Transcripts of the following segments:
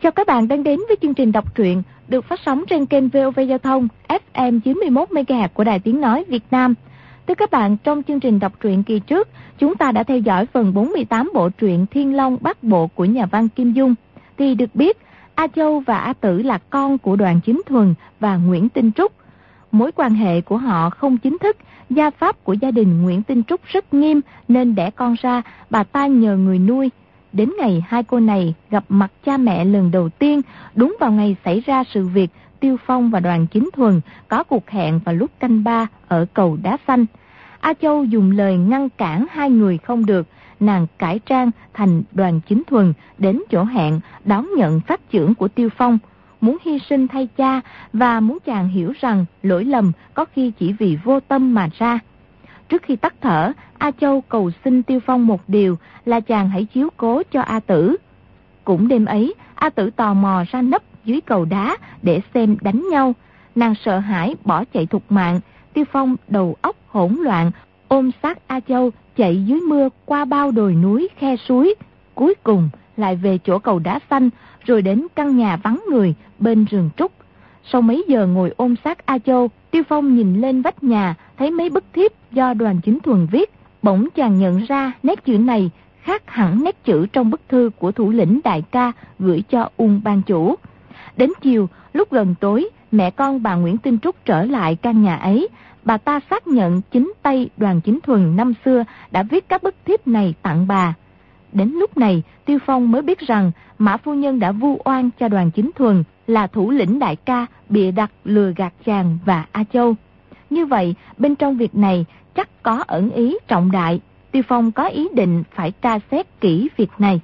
Chào các bạn đang đến với chương trình đọc truyện được phát sóng trên kênh VOV Giao thông FM 91 MHz của Đài Tiếng nói Việt Nam. Thưa các bạn, trong chương trình đọc truyện kỳ trước, chúng ta đã theo dõi phần 48 bộ truyện Thiên Long Bát Bộ của nhà văn Kim Dung. Thì được biết, A Châu và A Tử là con của Đoàn Chính Thuần và Nguyễn Tinh Trúc. Mối quan hệ của họ không chính thức, gia pháp của gia đình Nguyễn Tinh Trúc rất nghiêm nên đẻ con ra, bà ta nhờ người nuôi. Đến ngày hai cô này gặp mặt cha mẹ lần đầu tiên, đúng vào ngày xảy ra sự việc Tiêu Phong và Đoàn Chính Thuần có cuộc hẹn vào lúc canh 3 ở cầu Đá Xanh. A Châu dùng lời ngăn cản hai người không được, nàng cải trang thành Đoàn Chính Thuần đến chỗ hẹn đón nhận phát chưởng của Tiêu Phong, muốn hy sinh thay cha và muốn chàng hiểu rằng lỗi lầm có khi chỉ vì vô tâm mà ra. Trước khi tắt thở, A Châu cầu xin Tiêu Phong một điều là chàng hãy chiếu cố cho A Tử. Cũng đêm ấy, A Tử tò mò ra nấp dưới cầu đá để xem đánh nhau. Nàng sợ hãi bỏ chạy thục mạng. Tiêu Phong đầu óc hỗn loạn, ôm xác A Châu chạy dưới mưa qua bao đồi núi khe suối. Cuối cùng lại về chỗ cầu Đá Xanh, rồi đến căn nhà vắng người bên rừng trúc. Sau mấy giờ ngồi ôm xác A Châu, Tiêu Phong nhìn lên vách nhà, thấy mấy bức thiếp do Đoàn Chính Thuần viết. Bỗng chàng nhận ra nét chữ này khác hẳn nét chữ trong bức thư của thủ lĩnh đại ca gửi cho Ung ban chủ. Đến chiều, lúc gần tối, mẹ con bà Nguyễn Tinh Trúc trở lại căn nhà ấy. Bà ta xác nhận chính tay Đoàn Chính Thuần năm xưa đã viết các bức thiếp này tặng bà. Đến lúc này, Tiêu Phong mới biết rằng Mã phu nhân đã vu oan cho Đoàn Chính Thuần là thủ lĩnh đại ca bịa đặt lừa gạt chàng và A Châu. Như vậy, bên trong việc này chắc có ẩn ý trọng đại. Tiêu Phong có ý định phải tra xét kỹ việc này.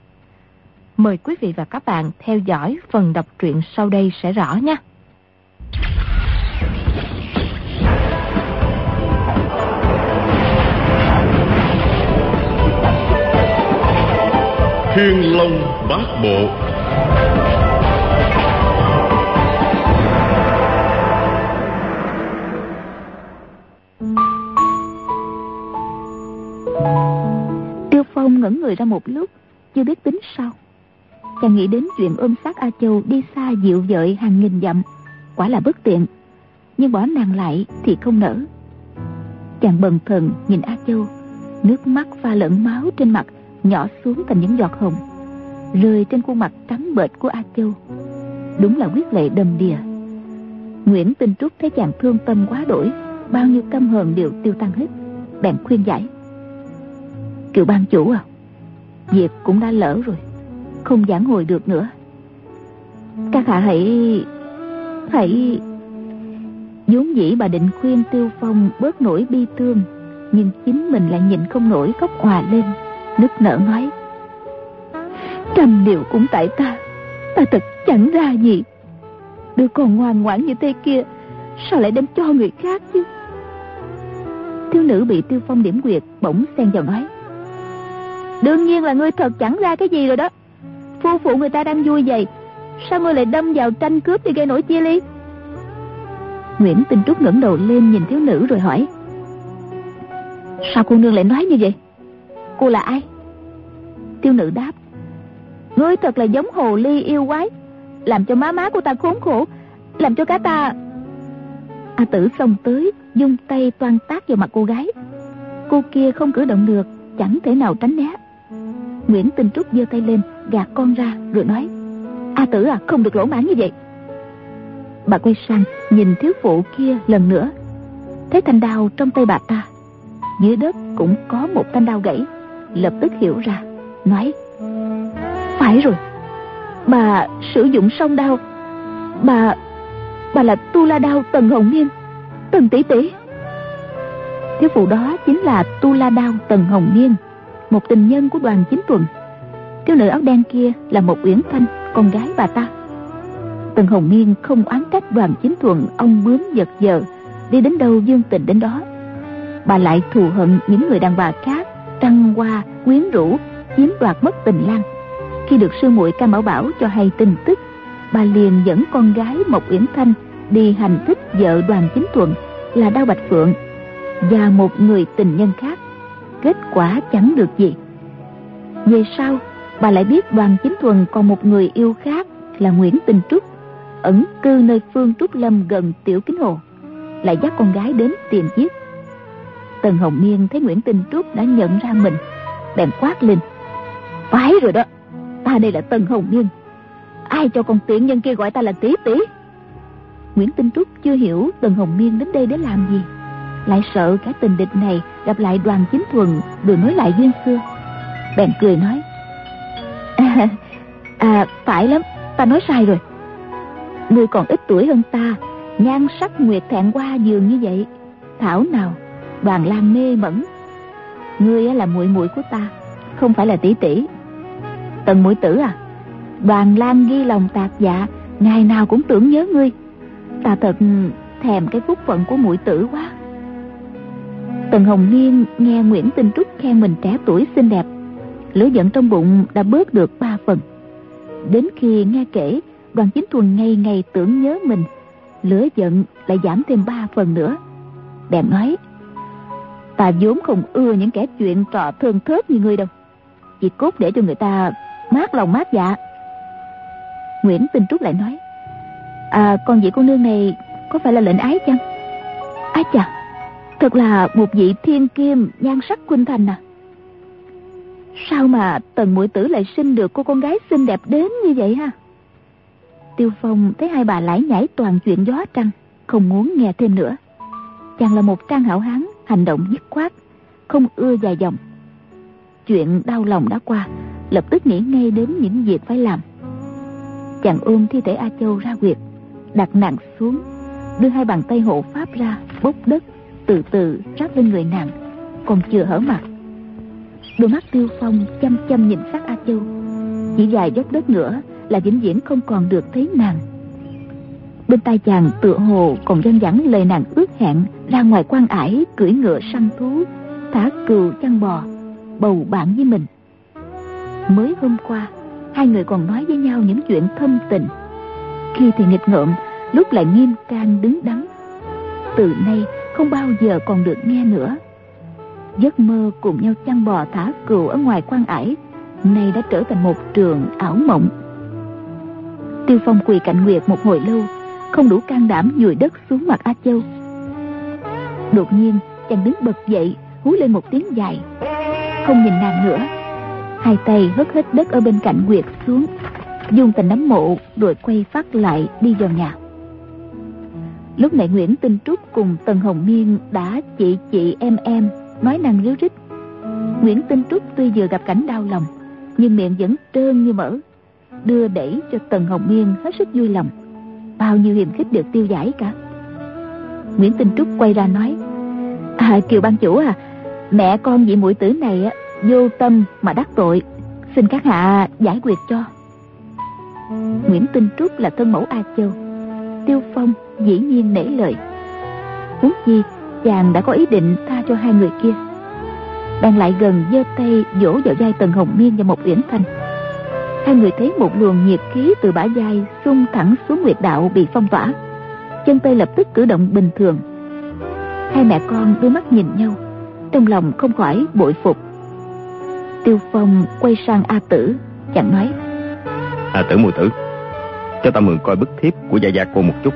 Mời quý vị và các bạn theo dõi phần đọc truyện sau đây sẽ rõ nhé. Thiên Long Bát Bộ. Tiêu Phong ngẩn người ra một lúc, chưa biết tính sao. Chàng nghĩ đến chuyện ôm xác A Châu đi xa dịu dợi hàng nghìn dặm, quả là bất tiện, nhưng bỏ nàng lại thì không nỡ. Chàng bần thần nhìn A Châu, nước mắt pha lẫn máu trên mặt nhỏ xuống thành những giọt hồng, rơi trên khuôn mặt trắng bệch của A Châu. Đúng là huyết lệ đầm đìa. Nguyễn Tinh Trúc thấy chàng thương tâm quá đổi, bao nhiêu căm hờn đều tiêu tan hết, bèn khuyên giải: Kiều ban chủ à, việc cũng đã lỡ rồi, không vãn hồi được nữa. Các hạ hãy vốn dĩ bà định khuyên Tiêu Phong bớt nỗi bi thương, nhưng chính mình lại nhịn không nổi khóc òa lên, nức nở nói: Trăm điều cũng tại ta thật chẳng ra gì. Đứa con ngoan ngoãn như thế kia sao lại đem cho người khác chứ? Thiếu nữ bị Tiêu Phong điểm quyệt bỗng xen vào nói: Đương nhiên là ngươi thật chẳng ra cái gì rồi đó. Phu phụ người ta đang vui vậy, sao ngươi lại đâm vào tranh cướp đi gây nổi chia ly? Nguyễn Tinh Trúc ngẩng đầu lên nhìn thiếu nữ rồi hỏi: Sao cô nương lại nói như vậy? Cô là ai? Thiếu nữ đáp: Ngươi thật là giống hồ ly yêu quái, làm cho má của ta khốn khổ, làm cho cả ta... A Tử xông tới, dung tay toan tát vào mặt cô gái. Cô kia không cử động được, chẳng thể nào tránh né. Nguyễn Tinh Trúc giơ tay lên gạt con ra rồi nói: A Tử à, không được lỗ mãng như vậy. Bà quay sang nhìn thiếu phụ kia lần nữa, thấy thanh đao trong tay bà ta, dưới đất cũng có một thanh đao gãy, lập tức hiểu ra, nói: Phải rồi, bà sử dụng song đao. Bà là Tu La Đao Tần Hồng Niên, Tần tỷ tỷ. Thiếu phụ đó chính là Tu La Đao Tần Hồng Niên, một tình nhân của Đoàn Chính Thuần. Thiếu nữ áo đen kia là một Uyển Thanh, con gái bà ta. Tần Hồng Niên không oán trách Đoàn Chính Thuần ông bướm giật giờ, đi đến đâu dương tình đến đó. Bà lại thù hận những người đàn bà khác trăng hoa quyến rũ, chiếm đoạt mất tình lang. Khi được sư muội Cam Bảo Bảo cho hay tin tức, bà liền dẫn con gái Mộc Uyển Thanh đi hành thích vợ Đoàn Chính Thuần là Đao Bạch Phượng và một người tình nhân khác. Kết quả chẳng được gì. Về sau bà lại biết Đoàn Chính Thuần còn một người yêu khác là Nguyễn Tinh Trúc, ẩn cư nơi Phương Trúc Lâm gần Tiểu Kính Hồ, lại dắt con gái đến tìm giết. Tần Hồng Niên thấy Nguyễn Tinh Trúc đã nhận ra mình, bèn quát lên: phải rồi đó, ta đây là Tần Hồng Niên, ai cho con tiện nhân kia gọi ta là tỷ tỷ? Nguyễn Tinh Trúc chưa hiểu Tần Hồng Niên đến đây để làm gì, lại sợ cả tình địch này gặp lại Đoàn Chính Thuần rồi nối lại duyên xưa, bèn cười nói: phải lắm, ta nói sai rồi. Ngươi còn ít tuổi hơn ta, nhan sắc nguyệt thẹn qua dường như vậy, thảo nào Đoàn Lan mê mẩn. Ngươi là muội muội của ta, không phải là tỷ tỷ. Tần muội tử à, Đoàn Lan ghi lòng tạc dạ, ngày nào cũng tưởng nhớ ngươi. Ta thật thèm cái phúc phận của muội tử quá. Tần Hồng Niên nghe Nguyễn Tinh Trúc khen mình trẻ tuổi xinh đẹp, lửa giận trong bụng đã bớt được 3 phần. Đến khi nghe kể Đoàn Chính Thuần ngày ngày tưởng nhớ mình, lửa giận lại giảm thêm 3 phần nữa. Bèn nói: ta vốn không ưa những kẻ chuyện trò thơm thớt như ngươi đâu, chỉ cốt để cho người ta mát lòng mát dạ. Nguyễn Tinh Trúc lại nói: con vị cô nương này có phải là lệnh ái chăng? Ái chà, thật là một vị thiên kim nhan sắc khuynh thành à. Sao mà Tần muội tử lại sinh được cô con gái xinh đẹp đến như vậy ha? Tiêu Phong thấy hai bà lải nhải toàn chuyện gió trăng, không muốn nghe thêm nữa. Chàng là một trang hảo hán, hành động dứt khoát, không ưa dài dòng. Chuyện đau lòng đã qua, lập tức nghĩ ngay đến những việc phải làm. Chàng ôm thi thể A Châu ra huyệt, đặt nàng xuống, đưa hai bàn tay hộ pháp ra bốc đất, từ từ ráp lên người nàng, còn chưa hở mặt. Đôi mắt Tiêu Phong chăm chăm nhìn sát A Châu, chỉ vài dốc đất nữa là vĩnh viễn không còn được thấy nàng. Bên tai chàng tựa hồ còn văng vẳng lời nàng ước hẹn ra ngoài quan ải cưỡi ngựa săn thú, thả cừu chăn bò, bầu bạn với mình. Mới hôm qua hai người còn nói với nhau những chuyện thâm tình, khi thì nghịch ngợm, lúc lại nghiêm trang đứng đắn. Từ nay không bao giờ còn được nghe nữa. Giấc mơ cùng nhau chăn bò thả cừu ở ngoài quan ải nay đã trở thành một trường ảo mộng. Tiêu Phong quỳ cạnh Nguyệt một hồi lâu, không đủ can đảm vùi đất xuống mặt A Châu. Đột nhiên chàng đứng bật dậy, hú lên một tiếng dài, không nhìn nàng nữa, hai tay hất hết đất ở bên cạnh Nguyệt xuống, dung thành nắm mộ, rồi quay phát lại đi vào nhà. Lúc này Nguyễn Tinh Trúc cùng Tần Hồng Niên đã chị em nói năng ríu rít. Nguyễn Tinh Trúc tuy vừa gặp cảnh đau lòng, nhưng miệng vẫn trơn như mỡ, đưa đẩy cho Tần Hồng Niên hết sức vui lòng. Bao nhiêu hiềm khích được tiêu giải cả. Nguyễn Tinh Trúc quay ra nói: Kiều ban chủ à, mẹ con vị muội tử này vô tâm mà đắc tội, xin các hạ giải quyết cho. Nguyễn Tinh Trúc là thân mẫu A Châu, Tiêu Phong dĩ nhiên nể lời. Huống chi chàng đã có ý định tha cho hai người kia. Đang lại gần giơ tay vỗ vào vai Tần Hồng Niên và Mộc Uyển Thanh. Hai người thấy một luồng nhiệt khí từ bả vai xung thẳng xuống huyệt đạo bị phong tỏa, chân tay lập tức cử động bình thường. Hai mẹ con đưa mắt nhìn nhau, trong lòng không khỏi bội phục. Tiêu Phong quay sang A Tử, chàng nói: A Tử muội tử, cho ta mượn coi bức thiếp của gia gia cô một chút.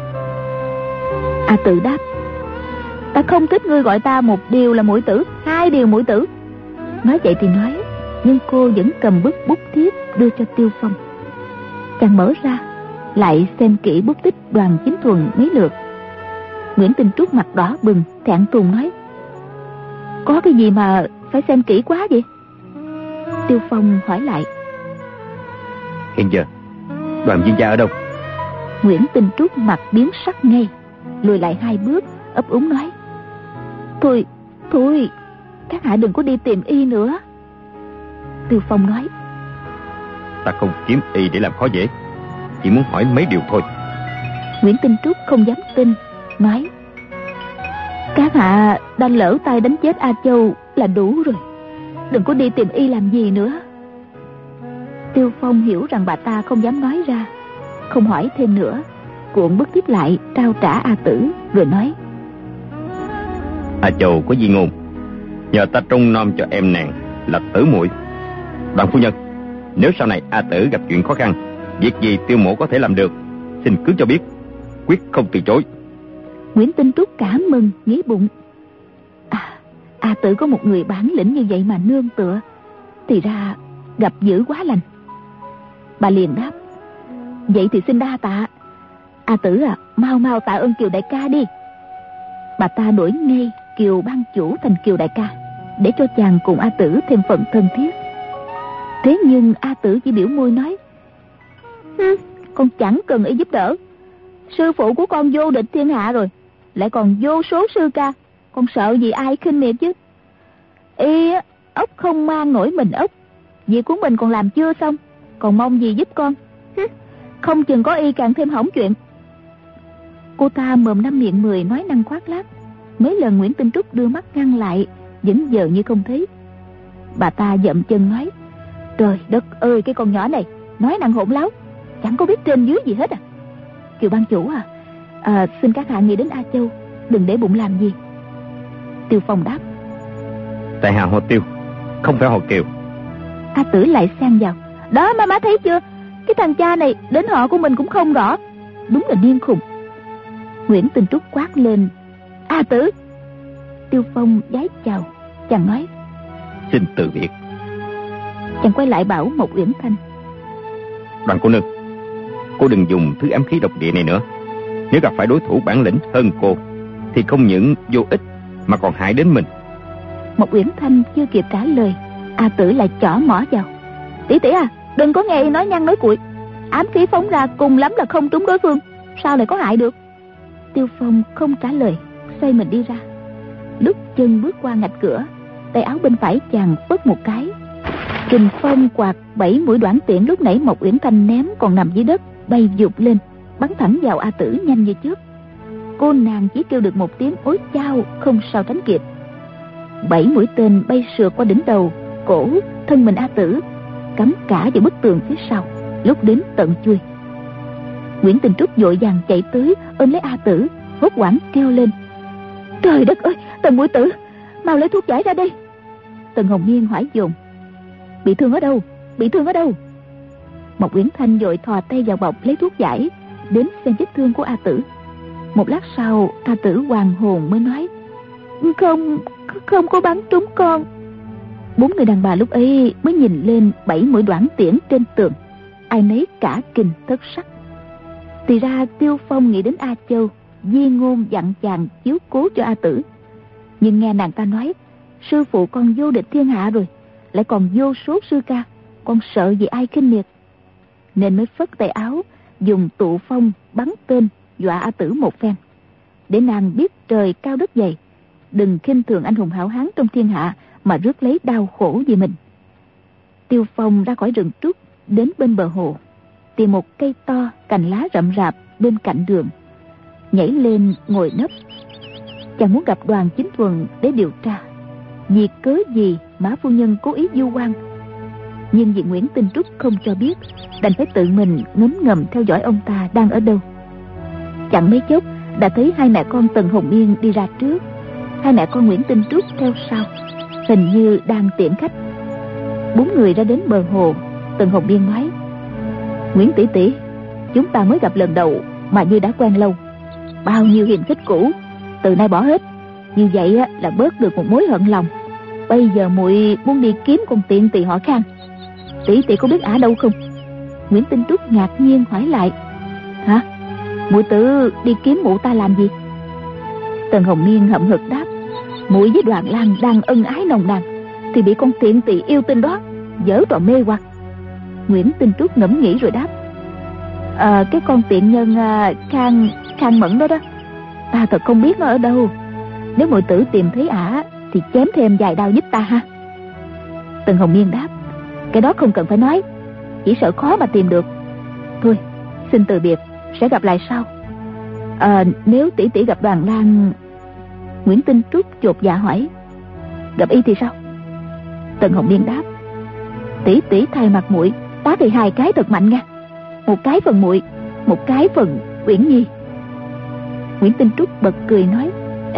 A Tử đáp: ta không thích ngươi gọi ta một điều là muội tử, hai điều muội tử. Nói vậy thì nói, nhưng cô vẫn cầm bức bút thiếp đưa cho Tiêu Phong. Chàng mở ra, lại xem kỹ bút tích Đoàn Chính Thuần mấy lượt. Nguyễn Tinh Trúc mặt đỏ bừng, thẹn thùng nói: có cái gì mà phải xem kỹ quá vậy? Tiêu Phong hỏi lại: hiện giờ Đoàn viên gia ở đâu? Nguyễn Tinh Trúc mặt biến sắc ngay, lùi lại hai bước, ấp úng nói: Thôi, các hạ đừng có đi tìm y nữa. Tiêu Phong nói: ta không kiếm y để làm khó dễ, chỉ muốn hỏi mấy điều thôi. Nguyễn Tinh Trúc không dám tin, nói: các hạ đã lỡ tay đánh chết A Châu là đủ rồi, đừng có đi tìm y làm gì nữa. Tiêu Phong hiểu rằng bà ta không dám nói ra, không hỏi thêm nữa, cuộn bức thiếp lại trao trả A Tử, rồi nói: A Châu có di ngôn, nhờ ta trông nom cho em nàng là Tử muội. Đoàn phu nhân, nếu sau này A Tử gặp chuyện khó khăn, Việc gì Tiêu mỗ có thể làm được, xin cứ cho biết, quyết không từ chối. Nguyễn Tinh Trúc cảm mừng nghĩ bụng, A Tử có một người bản lĩnh như vậy mà nương tựa, thì ra gặp dữ quá lành. Bà liền đáp: vậy thì xin đa tạ. A Tử à, mau mau tạ ơn Kiều đại ca đi. Bà ta đổi ngay Kiều ban chủ thành Kiều đại ca, để cho chàng cùng A Tử thêm phần thân thiết. Thế nhưng A Tử chỉ biểu môi nói: con chẳng cần y giúp đỡ. Sư phụ của con vô địch thiên hạ rồi, lại còn vô số sư ca, con sợ gì ai khinh miệt chứ. Y ốc không mang nổi mình ốc, việc của mình còn làm chưa xong, còn mong gì giúp con. Không chừng có y càng thêm hỏng chuyện. Cô ta mồm năm miệng mười, nói năng khoác lác. Mấy lần Nguyễn Tinh Trúc đưa mắt ngăn lại, vẫn giờ như không thấy. Bà ta dậm chân nói: trời đất ơi, cái con nhỏ này nói năng hỗn láo, chẳng có biết trên dưới gì hết à. Kiều ban chủ xin các hạ nghĩ đến A Châu, đừng để bụng làm gì. Tiêu Phong đáp: tại hạ họ Tiêu, không phải họ Kiều. A Tử lại xen vào: đó má thấy chưa, cái thằng cha này đến họ của mình cũng không rõ, đúng là điên khùng. Nguyễn Tinh Trúc quát lên: A Tử! Tiêu Phong vái chào, chàng nói: xin từ biệt. Chàng quay lại bảo Mộc Uyển Thanh: Đoàn cô nương, cô đừng dùng thứ ám khí độc địa này nữa. Nếu gặp phải đối thủ bản lĩnh hơn cô, thì không những vô ích mà còn hại đến mình. Mộc Uyển Thanh chưa kịp trả lời, A Tử lại chỏ mỏ vào: tỷ tỷ à, đừng có nghe nói nhăn nói cuội. Ám khí phóng ra cùng lắm là không trúng đối phương, sao lại có hại được. Tiêu Phong không trả lời, xoay mình đi ra. Lúc chân bước qua ngạch cửa, tay áo bên phải chàng phất một cái, kình phong quạt 7 mũi đoản tiễn lúc nãy Mộc Uyển Thanh ném còn nằm dưới đất bay vụt lên, bắn thẳng vào A Tử nhanh như chớp. Cô nàng chỉ kêu được một tiếng ối chao, không sao tránh kịp. 7 mũi tên bay sượt qua đỉnh đầu, cổ, thân mình A Tử, cắm cả vào bức tường phía sau, lúc đến tận chuôi. Nguyễn Tinh Trúc vội vàng chạy tới ôm lấy A Tử, hốt hoảng kêu lên: trời đất ơi, Tần muội tử, mau lấy thuốc giải ra đây. Tần Hồng Miên hỏi dồn: bị thương ở đâu, bị thương ở đâu? Mộc Uyển Thanh vội thò tay vào bọc lấy thuốc giải, đến xem vết thương của A Tử. Một lát sau, A Tử hoàn hồn mới nói: không có bắn trúng con. 4 người đàn bà lúc ấy mới nhìn lên 7 mũi đoản tiễn trên tường, ai nấy cả kinh thất sắc. Thì ra Tiêu Phong nghĩ đến A Châu, di ngôn dặn chàng chiếu cố cho A Tử. Nhưng nghe nàng ta nói sư phụ con vô địch thiên hạ rồi, lại còn vô số sư ca, con sợ gì ai khinh miệt, nên mới phất tay áo dùng tụ phong bắn tên dọa A Tử một phen, để nàng biết trời cao đất dày, đừng khinh thường anh hùng hảo hán trong thiên hạ mà rước lấy đau khổ vì mình. Tiêu Phong ra khỏi rừng trúc, đến bên bờ hồ, tìm một cây to cành lá rậm rạp bên cạnh đường, nhảy lên ngồi nấp. Chàng muốn gặp Đoàn Chính Thuần để điều tra vì cớ gì Mã phu nhân cố ý vu oan, nhưng vì Nguyễn Tinh Trúc không cho biết, đành phải tự mình ngấm ngầm theo dõi ông ta đang ở đâu. Chẳng mấy chốc đã thấy hai mẹ con Tần Hồng Miên đi ra trước, hai mẹ con Nguyễn Tinh Trúc theo sau, hình như đang tiễn khách. 4 người ra đến bờ hồ. Tần Hồng Miên nói: Nguyễn tỷ tỷ, chúng ta mới gặp lần đầu mà như đã quen lâu, bao nhiêu hiềm khích cũ từ nay bỏ hết, như vậy là bớt được một mối hận lòng. Bây giờ muội muốn đi kiếm con tiện tỳ họ Khang, tỷ tỷ có biết ả đâu không? Nguyễn Tinh Trúc ngạc nhiên hỏi lại: hả, muội tự đi kiếm mụ ta làm gì? Tần Hồng Miên hậm hực đáp: muội với Đoàn Lang đang ân ái nồng nàn, thì bị con tiện tỳ yêu tinh đó giở trò mê hoặc. Nguyễn Tinh Trúc ngẫm nghĩ rồi đáp: cái con tiện nhân Khang Mẫn đó đó, ta thật không biết nó ở đâu. Nếu muội tử tìm thấy ả thì chém thêm vài đao giúp ta ha. Tần Hồng Miên đáp: cái đó không cần phải nói, chỉ sợ khó mà tìm được. Thôi xin từ biệt, sẽ gặp lại sau. Nếu tỷ tỷ gặp Đoàn Lang. Nguyễn Tinh Trúc chột dạ hỏi: gặp y thì sao? Tần Hồng Miên đáp: tỷ tỷ thay mặt muội tá thì 2 cái thật mạnh nha, một cái phần muội, một cái phần Uyển Nhi. Nguyễn Tinh Trúc bật cười nói: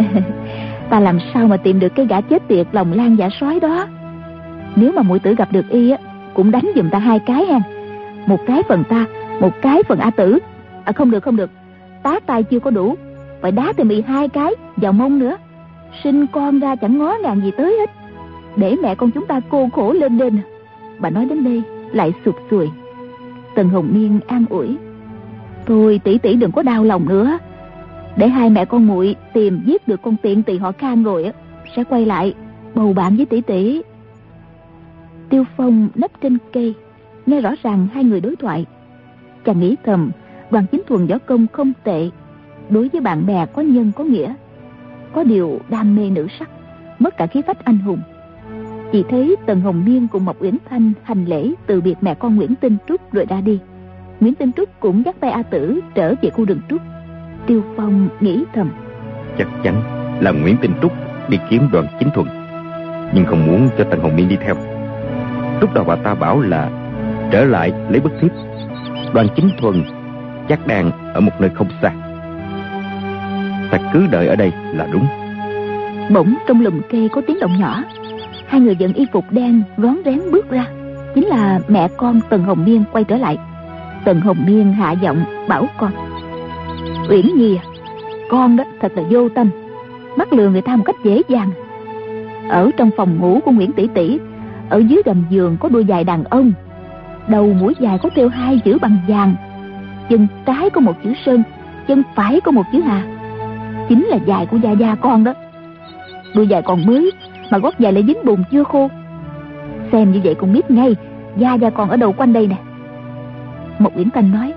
ta làm sao mà tìm được cái gã chết tiệt lòng lan dạ sói đó. Nếu mà muội tử gặp được y cũng đánh giùm ta 2 cái ha, một cái phần ta, một cái phần A Tử. Không được, tá tay chưa có đủ, phải đá thêm 12 cái vào mông nữa. Sinh con ra chẳng ngó ngàng gì tới hết, để mẹ con chúng ta cô khổ lên đên. Bà nói đến đây lại sụt sùi. Tần Hồng Miên an ủi: Thôi tỷ tỷ đừng có đau lòng nữa, để hai mẹ con muội tìm giết được con tiện tỳ họ Khang rồi sẽ quay lại bầu bạn với tỷ tỷ. Tiêu Phong nấp trên cây, nghe rõ ràng hai người đối thoại. Chàng nghĩ thầm, Đoàn Chính Thuần võ công không tệ, đối với bạn bè có nhân có nghĩa, có điều đam mê nữ sắc, mất cả khí phách anh hùng. Chỉ thấy Tần Hồng Miên cùng Mộc Uyển Thanh hành lễ từ biệt mẹ con Nguyễn Tinh Trúc rồi ra đi. Nguyễn Tinh Trúc cũng dắt tay A Tử trở về khu rừng trúc. Tiêu Phong nghĩ thầm, chắc chắn là Nguyễn Tinh Trúc đi kiếm Đoàn Chính Thuần, nhưng không muốn cho Tần Hồng Miên đi theo. Lúc đầu bà ta bảo là trở lại lấy bức thiếp, Đoàn Chính Thuần chắc đang ở một nơi không xa. Ta cứ đợi ở đây là đúng. Bỗng trong lùm cây có tiếng động nhỏ, hai người dẫn y phục đen rón rén bước ra. Chính là mẹ con Tần Hồng Miên quay trở lại. Tần Hồng Miên hạ giọng bảo con: Uyển Nhi à, con đó thật là vô tâm, mắc lừa người ta một cách dễ dàng. Ở trong phòng ngủ của Nguyễn tỷ tỷ, ở dưới gầm giường có đôi giày đàn ông, đầu mũi dài có thêu 2 chữ bằng vàng, chân trái có một chữ sơn, chân phải có một chữ hà, chính là giày của gia gia con đó. Đôi giày còn mới mà gót giày lại dính bùn chưa khô. Xem như vậy con biết ngay gia gia con ở đâu quanh đây nè. Mộc Uyển Thanh nói: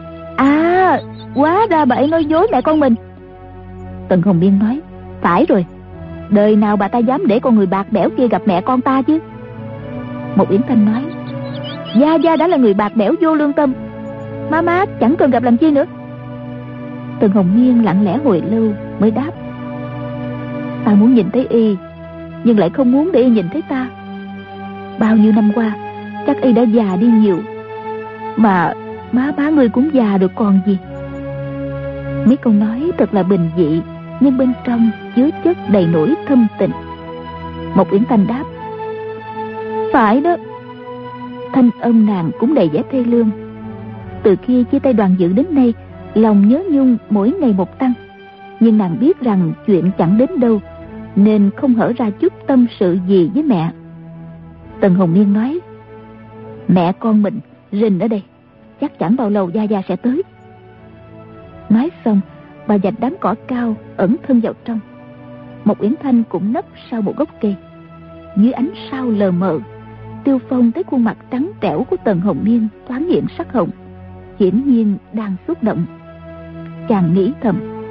Hóa ra bà ấy nói dối mẹ con mình. Tần Hồng Miên nói: Phải rồi, đời nào bà ta dám để con người bạc bẽo kia gặp mẹ con ta chứ. Mộc Uyển Thanh nói: Gia gia đã là người bạc bẽo vô lương tâm, má chẳng cần gặp làm chi nữa. Tần Hồng Miên lặng lẽ hồi lâu mới đáp: Ta muốn nhìn thấy y, nhưng lại không muốn để y nhìn thấy ta. Bao nhiêu năm qua chắc y đã già đi nhiều, mà má người cũng già được còn gì. Mấy câu nói thật là bình dị, nhưng bên trong chứa chất đầy nỗi thâm tình. Mộc Uyển Thanh đáp: Phải đó. Thanh âm nàng cũng đầy vẻ thê lương. Từ khi chia tay Đoàn Dự đến nay, lòng nhớ nhung mỗi ngày một tăng. Nhưng nàng biết rằng chuyện chẳng đến đâu, nên không hở ra chút tâm sự gì với mẹ. Tần Hồng Miên nói: Mẹ con mình rình ở đây, chắc chẳng bao lâu gia gia sẽ tới. Nói xong, bà vạch đám cỏ cao ẩn thân vào trong. Mộc Uyển Thanh cũng nấp sau một gốc cây. Dưới ánh sao lờ mờ, Tiêu Phong thấy khuôn mặt trắng trẻo của Tần Hồng Miên thoáng hiện sắc hồng, hiển nhiên đang xúc động. Chàng nghĩ thầm: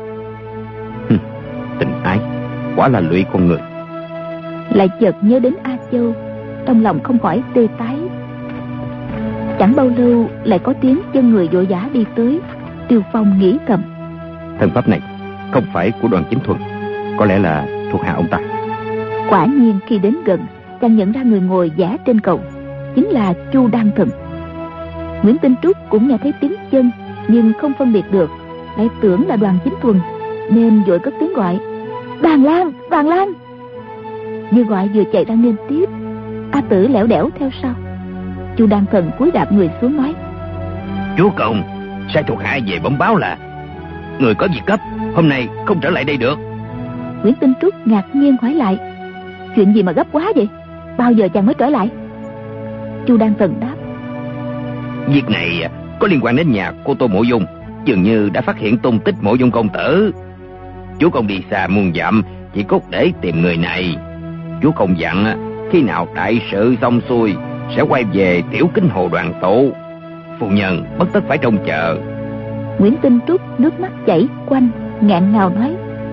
Tình ái quả là lụy con người. Lại chợt nhớ đến A Châu, trong lòng không khỏi tê tái. Chẳng bao lâu lại có tiếng chân người vội vã đi tới. Tiêu Phong nghĩ thầm: Thân pháp này không phải của Đoàn Chính Thuần, có lẽ là thuộc hạ ông ta. Quả nhiên khi đến gần, chàng nhận ra người ngồi vẽ trên cầu chính là Chu Đan Thần. Nguyễn Tinh Trúc cũng nghe thấy tiếng chân, nhưng không phân biệt được, lại tưởng là Đoàn Chính Thuần, nên vội cất tiếng gọi: Đoàn Lan, Đoàn Lan. Vừa gọi vừa chạy ra nghênh tiếp. A Tử lẻo đẻo theo sau. Chu Đan Thần cúi đạp người xuống nói: Chúa công, sai thuộc hạ về bẩm báo là người có việc gấp, hôm nay không trở lại đây được. Nguyễn Tinh Trúc ngạc nhiên hỏi lại: Chuyện gì mà gấp quá vậy? Bao giờ chàng mới trở lại? Chu Đan Thần đáp: Việc này có liên quan đến nhà cô Tô Mộ Dung, dường như đã phát hiện tung tích Mộ Dung công tử. Chúa công đi xa muôn dặm chỉ cốt để tìm người này. Chúa công dặn khi nào đại sự xong xuôi sẽ quay về Tiểu Kinh Hồ đoàn tụ. Phu nhân bất tất phải trông chờ. Nguyễn Tinh Trúc nước mắt chảy quanh, nghẹn ngào nói: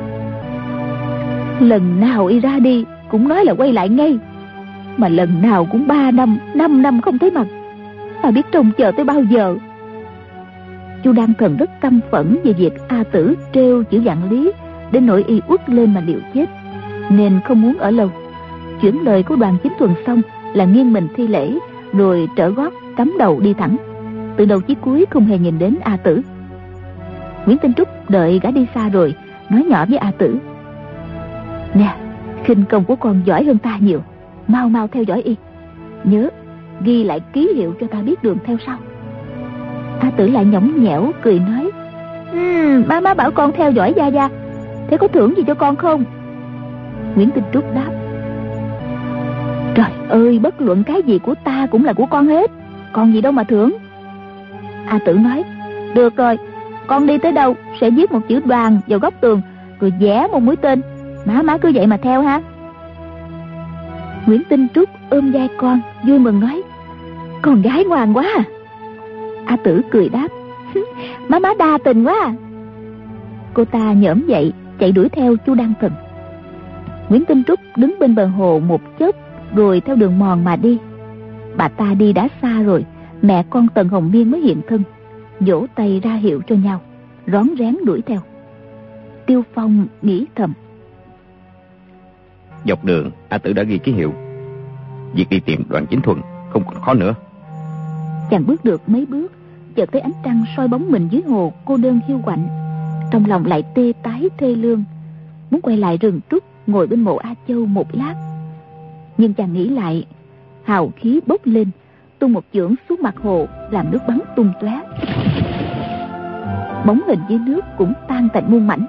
Lần nào y ra đi cũng nói là quay lại ngay, mà lần nào cũng 3 năm, 5 năm không thấy mặt. Ta biết trông chờ tới bao giờ? Chu Đan Thần rất căm phẫn về việc A Tử trêu chữ Vạn Lý đến nỗi y uất lên mà liều chết, nên không muốn ở lâu. Chuyển lời của Đoàn Chính Thuần xong là nghiêng mình thi lễ, rồi trở gót cắm đầu đi thẳng, từ đầu chí cuối không hề nhìn đến A Tử. Nguyễn Tinh Trúc đợi gã đi xa rồi nói nhỏ với A Tử: Nè, khinh công của con giỏi hơn ta nhiều, mau mau theo dõi y, nhớ ghi lại ký hiệu cho ta biết đường theo sau. A Tử lại nhõng nhẽo cười nói: Má bảo con theo dõi Gia Gia, thế có thưởng gì cho con không? Nguyễn Tinh Trúc đáp: Trời ơi, bất luận cái gì của ta cũng là của con hết, còn gì đâu mà thưởng. A Tử nói: Được rồi, con đi tới đâu sẽ viết một chữ Đoàn vào góc tường, rồi vẽ một mũi tên. Má cứ vậy mà theo ha. Nguyễn Tinh Trúc ôm vai con vui mừng nói: Con gái ngoan quá à. A Tử cười đáp: Má đa tình quá à. Cô ta nhổm dậy chạy đuổi theo Chu Đăng Thần. Nguyễn Tinh Trúc đứng bên bờ hồ một chốc, rồi theo đường mòn mà đi. Bà ta đi đã xa rồi, mẹ con Tần Hồng Miên mới hiện thân, vỗ tay ra hiệu cho nhau, rón rén đuổi theo. Tiêu Phong nghĩ thầm: Dọc đường A Tử đã ghi ký hiệu, việc đi tìm Đoàn Chính Thuần không còn khó nữa. Chàng bước được mấy bước, chợt thấy ánh trăng soi bóng mình dưới hồ cô đơn hiu quạnh, trong lòng lại tê tái thê lương, muốn quay lại rừng trúc ngồi bên mộ A Châu một lát. Nhưng chàng nghĩ lại, hào khí bốc lên, tung một chưởng xuống mặt hồ, làm nước bắn tung tóe. Bóng hình dưới nước cũng tan thành muôn mảnh.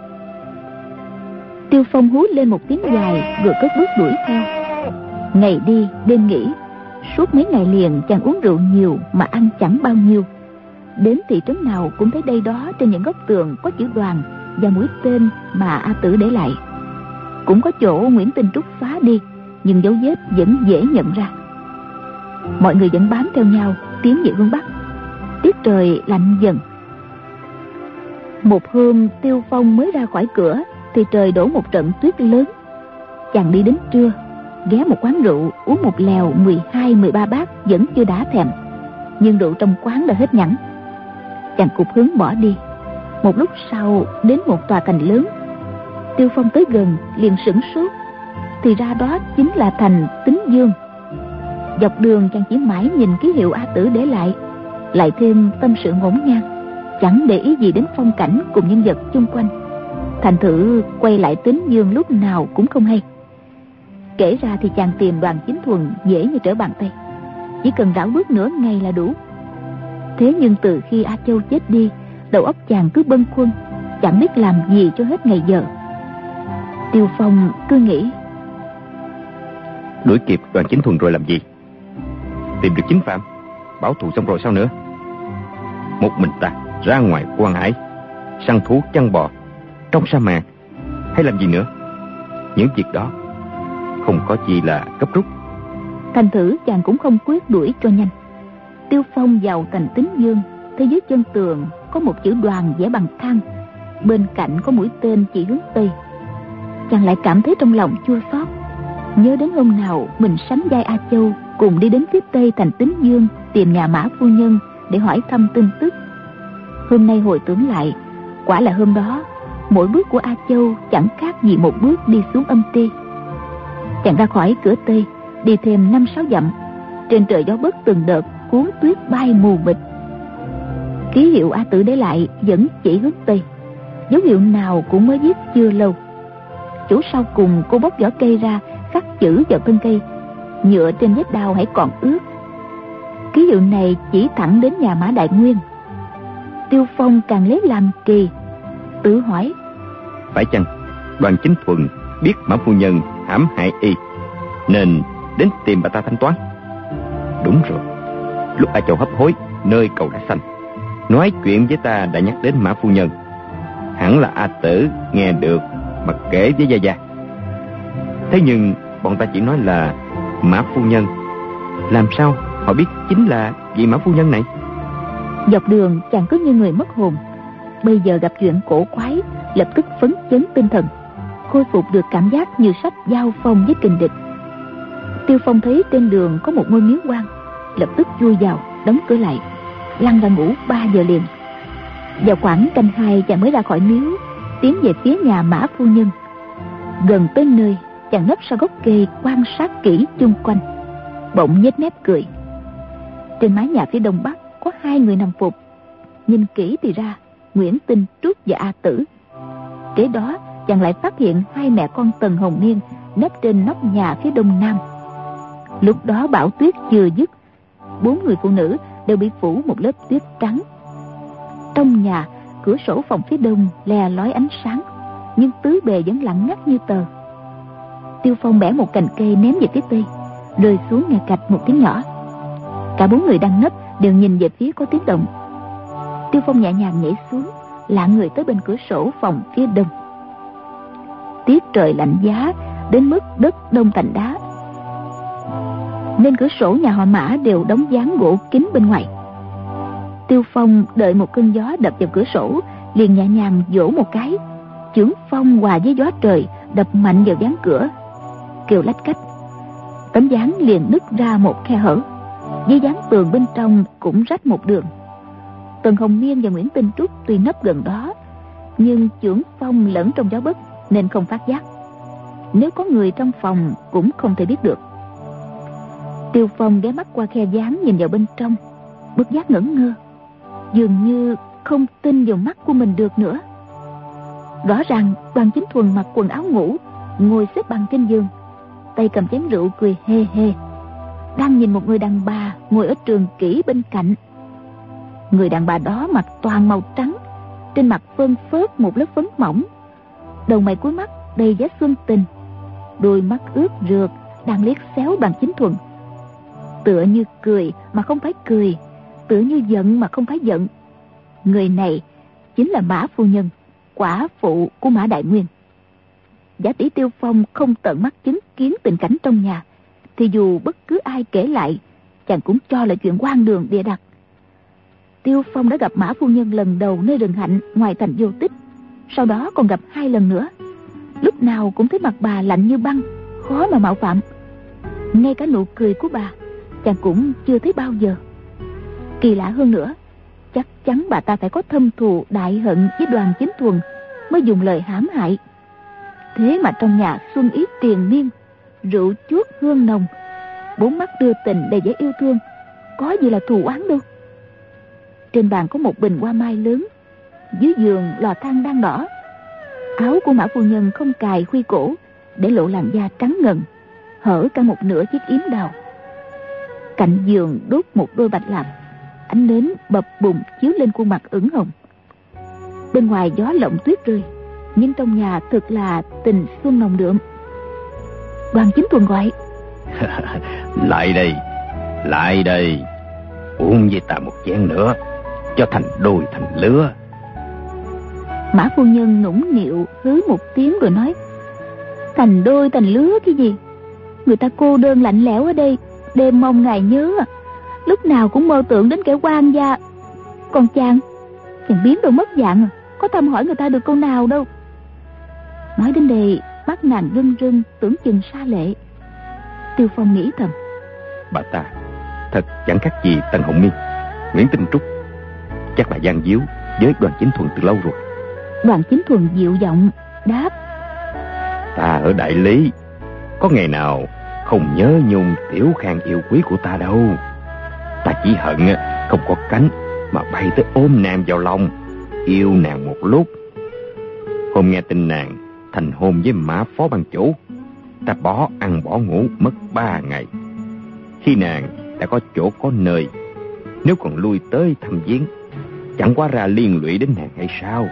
Tiêu Phong hú lên một tiếng dài, rồi cất bước đuổi theo. Ngày đi đêm nghỉ, suốt mấy ngày liền chàng uống rượu nhiều mà ăn chẳng bao nhiêu. Đến thị trấn nào cũng thấy đây đó trên những góc tường có chữ Đoàn và mũi tên mà A Tử để lại. Cũng có chỗ Nguyễn Tinh Trúc phá đi, nhưng dấu vết vẫn dễ nhận ra. Mọi người vẫn bám theo nhau tiến về hướng bắc. Tiết trời lạnh dần. Một hôm Tiêu Phong mới ra khỏi cửa thì trời đổ một trận tuyết lớn. Chàng đi đến trưa, ghé một quán rượu uống một lèo 12-13 bát vẫn chưa đã thèm, nhưng rượu trong quán đã hết nhẵn. Chàng cụp hứng bỏ đi. Một lúc sau đến một tòa thành lớn. Tiêu Phong tới gần liền sửng sốt, thì ra đó chính là thành Tín Dương. Dọc đường chàng chỉ mãi nhìn ký hiệu A Tử để lại thêm tâm sự ngổn ngang, chẳng để ý gì đến phong cảnh cùng nhân vật chung quanh. Thành thử quay lại Tín Dương lúc nào cũng không hay. Kể ra thì chàng tìm Đoàn Chính Thuần dễ như trở bàn tay, chỉ cần rảo bước nửa ngày là đủ. Thế nhưng từ khi A Châu chết đi, đầu óc chàng cứ bâng khuâng, chẳng biết làm gì cho hết ngày giờ. Tiêu Phong cứ nghĩ: Đuổi kịp Đoàn Chính Thuần rồi làm gì? Tìm được chính phạm, báo thù xong rồi sao nữa? Một mình ta ra ngoài quan hải, săn thú chăn bò trong sa mạc, hay làm gì nữa? Những việc đó không có gì là cấp rút. Thành thử chàng cũng không quyết đuổi cho nhanh. Tiêu Phong vào thành Tín Dương, thấy dưới chân tường có một chữ Đoàn vẽ bằng than, bên cạnh có mũi tên chỉ hướng tây. Chàng lại cảm thấy trong lòng chua xót, nhớ đến hôm nào mình sánh vai A Châu cùng đi đến phía tây thành Tín Dương tìm nhà Mã phu nhân để hỏi thăm tin tức. Hôm nay hồi tưởng lại, quả là hôm đó mỗi bước của A Châu chẳng khác gì một bước đi xuống âm ti. Chàng ra khỏi cửa tây, đi thêm 5-6 dặm, trên trời gió bấc từng đợt cuốn tuyết bay mù mịt. Ký hiệu A Tử để lại vẫn chỉ hướng tây, dấu hiệu nào cũng mới viết chưa lâu. Chỗ sau cùng cô bóc vỏ cây ra, khắc chữ vào thân cây, nhựa trên vết đao hãy còn ướt. Ký hiệu này chỉ thẳng đến nhà Mã Đại Nguyên. Tiêu Phong càng lấy làm kỳ, tự hỏi: Phải chăng Đoàn Chính Thuần biết Mã phu nhân hãm hại y nên đến tìm bà ta thanh toán? Đúng rồi, lúc A Châu hấp hối nơi cầu Đá Xanh, nói chuyện với ta đã nhắc đến Mã phu nhân. Hẳn là A Tử nghe được mà kể với Gia Gia. Thế nhưng bọn ta chỉ nói là Mã phu nhân, làm sao họ biết chính là vị Mã phu nhân này? Dọc đường chàng cứ như người mất hồn. Bây giờ gặp chuyện cổ quái, lập tức phấn chấn tinh thần, khôi phục được cảm giác như sắp giao phong với kình địch. Tiêu Phong thấy trên đường có một ngôi miếu quan, lập tức chui vào, đóng cửa lại, lăn ra ngủ 3 giờ liền. Vào khoảng canh 2 chàng mới ra khỏi miếu, tiến về phía nhà Mã phu nhân. Gần tới nơi, chàng nấp sau gốc cây quan sát kỹ chung quanh, bỗng nhếch mép cười. Trên mái nhà phía đông bắc có 2 người nằm phục. Nhìn kỹ thì ra Nguyễn Tinh Trúc và A Tử. Kế đó chàng lại phát hiện 2 mẹ con Tần Hồng Miên nấp trên nóc nhà phía đông nam. Lúc đó bão tuyết chưa dứt, 4 người phụ nữ đều bị phủ một lớp tuyết trắng. Trong nhà, cửa sổ phòng phía đông le lói ánh sáng, nhưng tứ bề vẫn lặng ngắt như tờ. Tiêu Phong bẻ một cành cây ném về phía tây, rơi xuống nghe cạch một tiếng nhỏ. Cả 4 người đang nấp đều nhìn về phía có tiếng động. Tiêu Phong nhẹ nhàng nhảy xuống, lạ người tới bên cửa sổ phòng phía đông. Tiết trời lạnh giá đến mức đất đông thành đá, nên cửa sổ nhà họ Mã đều đóng dáng gỗ kín bên ngoài. Tiêu Phong đợi một cơn gió đập vào cửa sổ, liền nhẹ nhàng vỗ một cái, chưởng phong hòa với gió trời đập mạnh vào dáng cửa, kêu lách cách. Tấm dáng liền nứt ra một khe hở, với dáng tường bên trong cũng rách một đường. Tần Hồng Miên và Nguyễn Tinh Trúc tuy nấp gần đó, nhưng chưởng phong lẫn trong gió bấc nên không phát giác. Nếu có người trong phòng cũng không thể biết được. Tiêu Phong ghé mắt qua khe dáng nhìn vào bên trong, bất giác ngẩn ngơ, dường như không tin vào mắt của mình được nữa. Rõ ràng Đoàn Chính Thuần mặc quần áo ngủ, ngồi xếp bằng trên giường, tay cầm chén rượu cười hê hê, đang nhìn một người đàn bà ngồi ở trường kỷ bên cạnh. Người đàn bà đó mặc toàn màu trắng, trên mặt phơn phớt một lớp phấn mỏng, đầu mày cuối mắt đầy vẻ xuân tình, đôi mắt ướt rượt đang liếc xéo Đoàn Chính Thuần, tựa như cười mà không phải cười, tựa như giận mà không phải giận. Người này chính là Mã phu nhân, quả phụ của Mã Đại Nguyên. Giả tỷ Tiêu Phong không tận mắt chứng kiến tình cảnh trong nhà, thì dù bất cứ ai kể lại, chàng cũng cho là chuyện hoang đường bịa đặt. Tiêu Phong đã gặp Mã phu nhân lần đầu nơi rừng hạnh ngoài thành Vô Tích, sau đó còn gặp 2 lần nữa. Lúc nào cũng thấy mặt bà lạnh như băng, khó mà mạo phạm. Ngay cả nụ cười của bà chàng cũng chưa thấy bao giờ. Kỳ lạ hơn nữa, chắc chắn bà ta phải có thâm thù đại hận với Đoàn Chính Thuần mới dùng lời hãm hại. Thế mà trong nhà xuân ý triền miên, rượu chuốt hương nồng, 4 mắt đưa tình đầy vẻ yêu thương, có gì là thù oán đâu. Trên bàn có một bình hoa mai lớn, dưới giường lò than đang đỏ. Áo của Mã phu nhân không cài khuy cổ, để lộ làn da trắng ngần, hở cả một nửa chiếc yếm đào. Cạnh giường đốt một đôi bạch lạp, ánh nến bập bùng chiếu lên khuôn mặt ửng hồng. Bên ngoài gió lộng tuyết rơi, nhưng trong nhà thực là tình xuân nồng đượm. Đoàn Chính Thuần gọi: Lại đây, lại đây, uống với ta một chén nữa, cho thành đôi thành lứa. Mã phu nhân nũng nịu hứ một tiếng rồi nói: Thành đôi thành lứa cái gì? Người ta cô đơn lạnh lẽo ở đây, đêm mong ngài nhớ à. Lúc nào cũng mơ tưởng đến kẻ quan gia. Còn chàng biến đâu mất dạng à, có thăm hỏi người ta được câu nào đâu. Nói đến đây, mắt nàng rưng rưng, tưởng chừng xa lệ. Tiêu Phong nghĩ thầm: Bà ta thật chẳng khác gì Tần Hồng Miên, Nguyễn Tinh Trúc. Chắc là gian díu với Đoàn Chính Thuần từ lâu rồi. Đoàn Chính Thuần dịu giọng đáp: Ta ở Đại Lý, có ngày nào không nhớ nhung tiểu khang yêu quý của ta đâu. Ta chỉ hận không có cánh mà bay tới ôm nàng vào lòng, yêu nàng một lúc. Hôm nghe tin nàng thành hôn với Mã phó ban chủ, ta bỏ ăn bỏ ngủ mất 3 ngày. Khi nàng đã có chỗ có nơi, nếu còn lui tới thăm viếng, chẳng quá ra liên lụy đến nàng hay sao?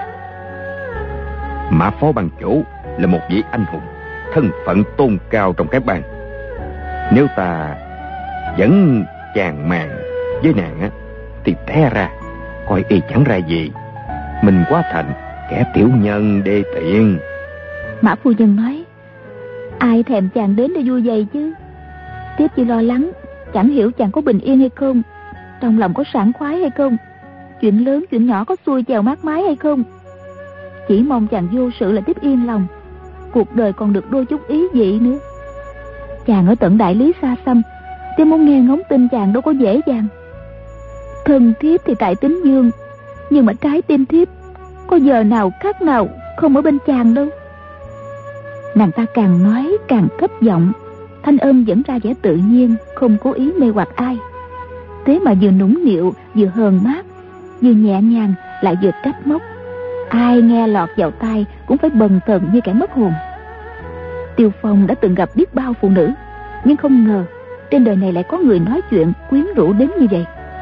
Mã phó ban chủ là một vị anh hùng, thân phận tôn cao trong cái bang. Nếu ta vẫn chàng màng với nàng á, thì té ra coi y chẳng ra gì, mình quá thành kẻ tiểu nhân đê tiện. Mã phu nhân nói: Ai thèm chàng đến để vui vầy chứ. Tiếp chỉ lo lắng chẳng hiểu chàng có bình yên hay không, trong lòng có sảng khoái hay không, chuyện lớn chuyện nhỏ có xuôi chèo mát mái hay không. Chỉ mong chàng vô sự là tiếp yên lòng, cuộc đời còn được đôi chút ý vị nữa. Chàng ở tận Đại Lý xa xăm, tôi muốn nghe ngóng tin chàng đâu có dễ dàng. Thân thiếp thì tại Tính Dương, nhưng mà trái tim thiếp có giờ nào khác nào không ở bên chàng đâu. Nàng ta càng nói càng thấp giọng, thanh âm vẫn ra vẻ tự nhiên, không cố ý mê hoặc ai. Thế mà vừa nũng nịu, vừa hờn mát, vừa nhẹ nhàng lại vừa trách móc. Ai nghe lọt vào tai cũng phải bần thần như kẻ mất hồn. Tiêu Phong đã từng gặp biết bao phụ nữ, nhưng không ngờ trên đời này lại có người nói chuyện quyến rũ đến như vậy.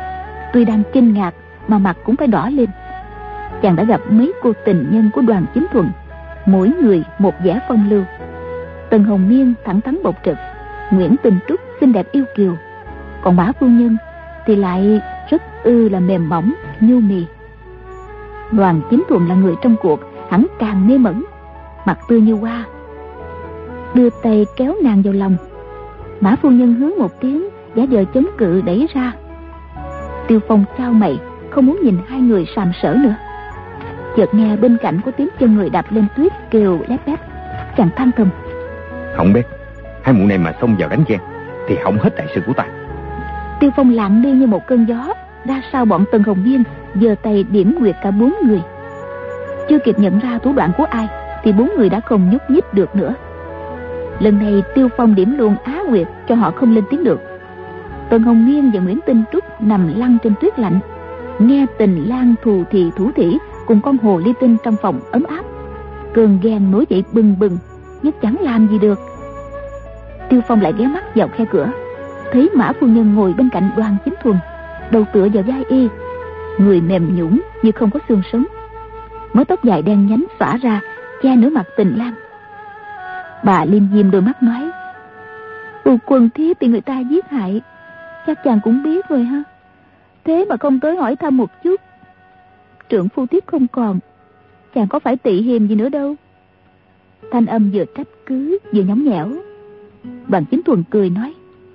Tuy đang kinh ngạc mà mặt cũng phải đỏ lên. Chàng đã gặp mấy cô tình nhân của Đoàn Chính Thuần, mỗi người một vẻ phong lưu. Tần Hồng Miên thẳng thắn bộc trực, Nguyễn Tình Trúc xinh đẹp yêu kiều, còn Mã phu nhân thì lại rất là mềm mỏng nhu mì. Đoàn Chính Thuần là người trong cuộc, hẳn càng mê mẩn, mặt tươi như hoa, đưa tay kéo nàng vào lòng. Mã phu nhân hứ một tiếng, giả vờ chống cự đẩy ra. Tiêu Phong chau mày, không muốn nhìn hai người sàm sỡ nữa. Chợt nghe bên cạnh có tiếng chân người đạp lên tuyết kêu lép bép. Chàng than thầm: Không biết hai mụ này mà xông vào đánh Giang thì hỏng hết đại sự của ta. Tiêu Phong lặng đi như một cơn gió ra sau bọn Tần Hồng Miên, giơ tay điểm nguyệt cả bốn người. Chưa kịp nhận ra thủ đoạn của ai thì bốn người đã không nhúc nhích được nữa. Lần này Tiêu Phong điểm luôn Á Nguyệt cho họ không lên tiếng được. Tần Hồng Miên và Nguyễn Tinh Trúc nằm lăn trên tuyết lạnh, nghe Tình Lang thủ thỉ cùng con hồ ly tinh trong phòng ấm áp. Cơn ghen nổi dậy bừng bừng, nhưng chẳng làm gì được. Tiêu Phong lại ghé mắt vào khe cửa, thấy Mã phu nhân ngồi bên cạnh Đoàn Chính Thuần, đầu tựa vào vai y, người mềm nhũn như không có xương sống, mớ tóc dài đen nhánh xõa ra che nửa mặt Tình Lang. Bà liêm diêm đôi mắt nói: Quần thiếp bị người ta giết hại, chắc chàng cũng biết rồi ha. Thế mà không tới hỏi thăm một chút. Trượng phu thiếp không còn, chàng có phải tị hiềm gì nữa đâu. Thanh âm vừa trách cứ vừa nhõng nhẽo. Đoàn Chính Thuần cười nói: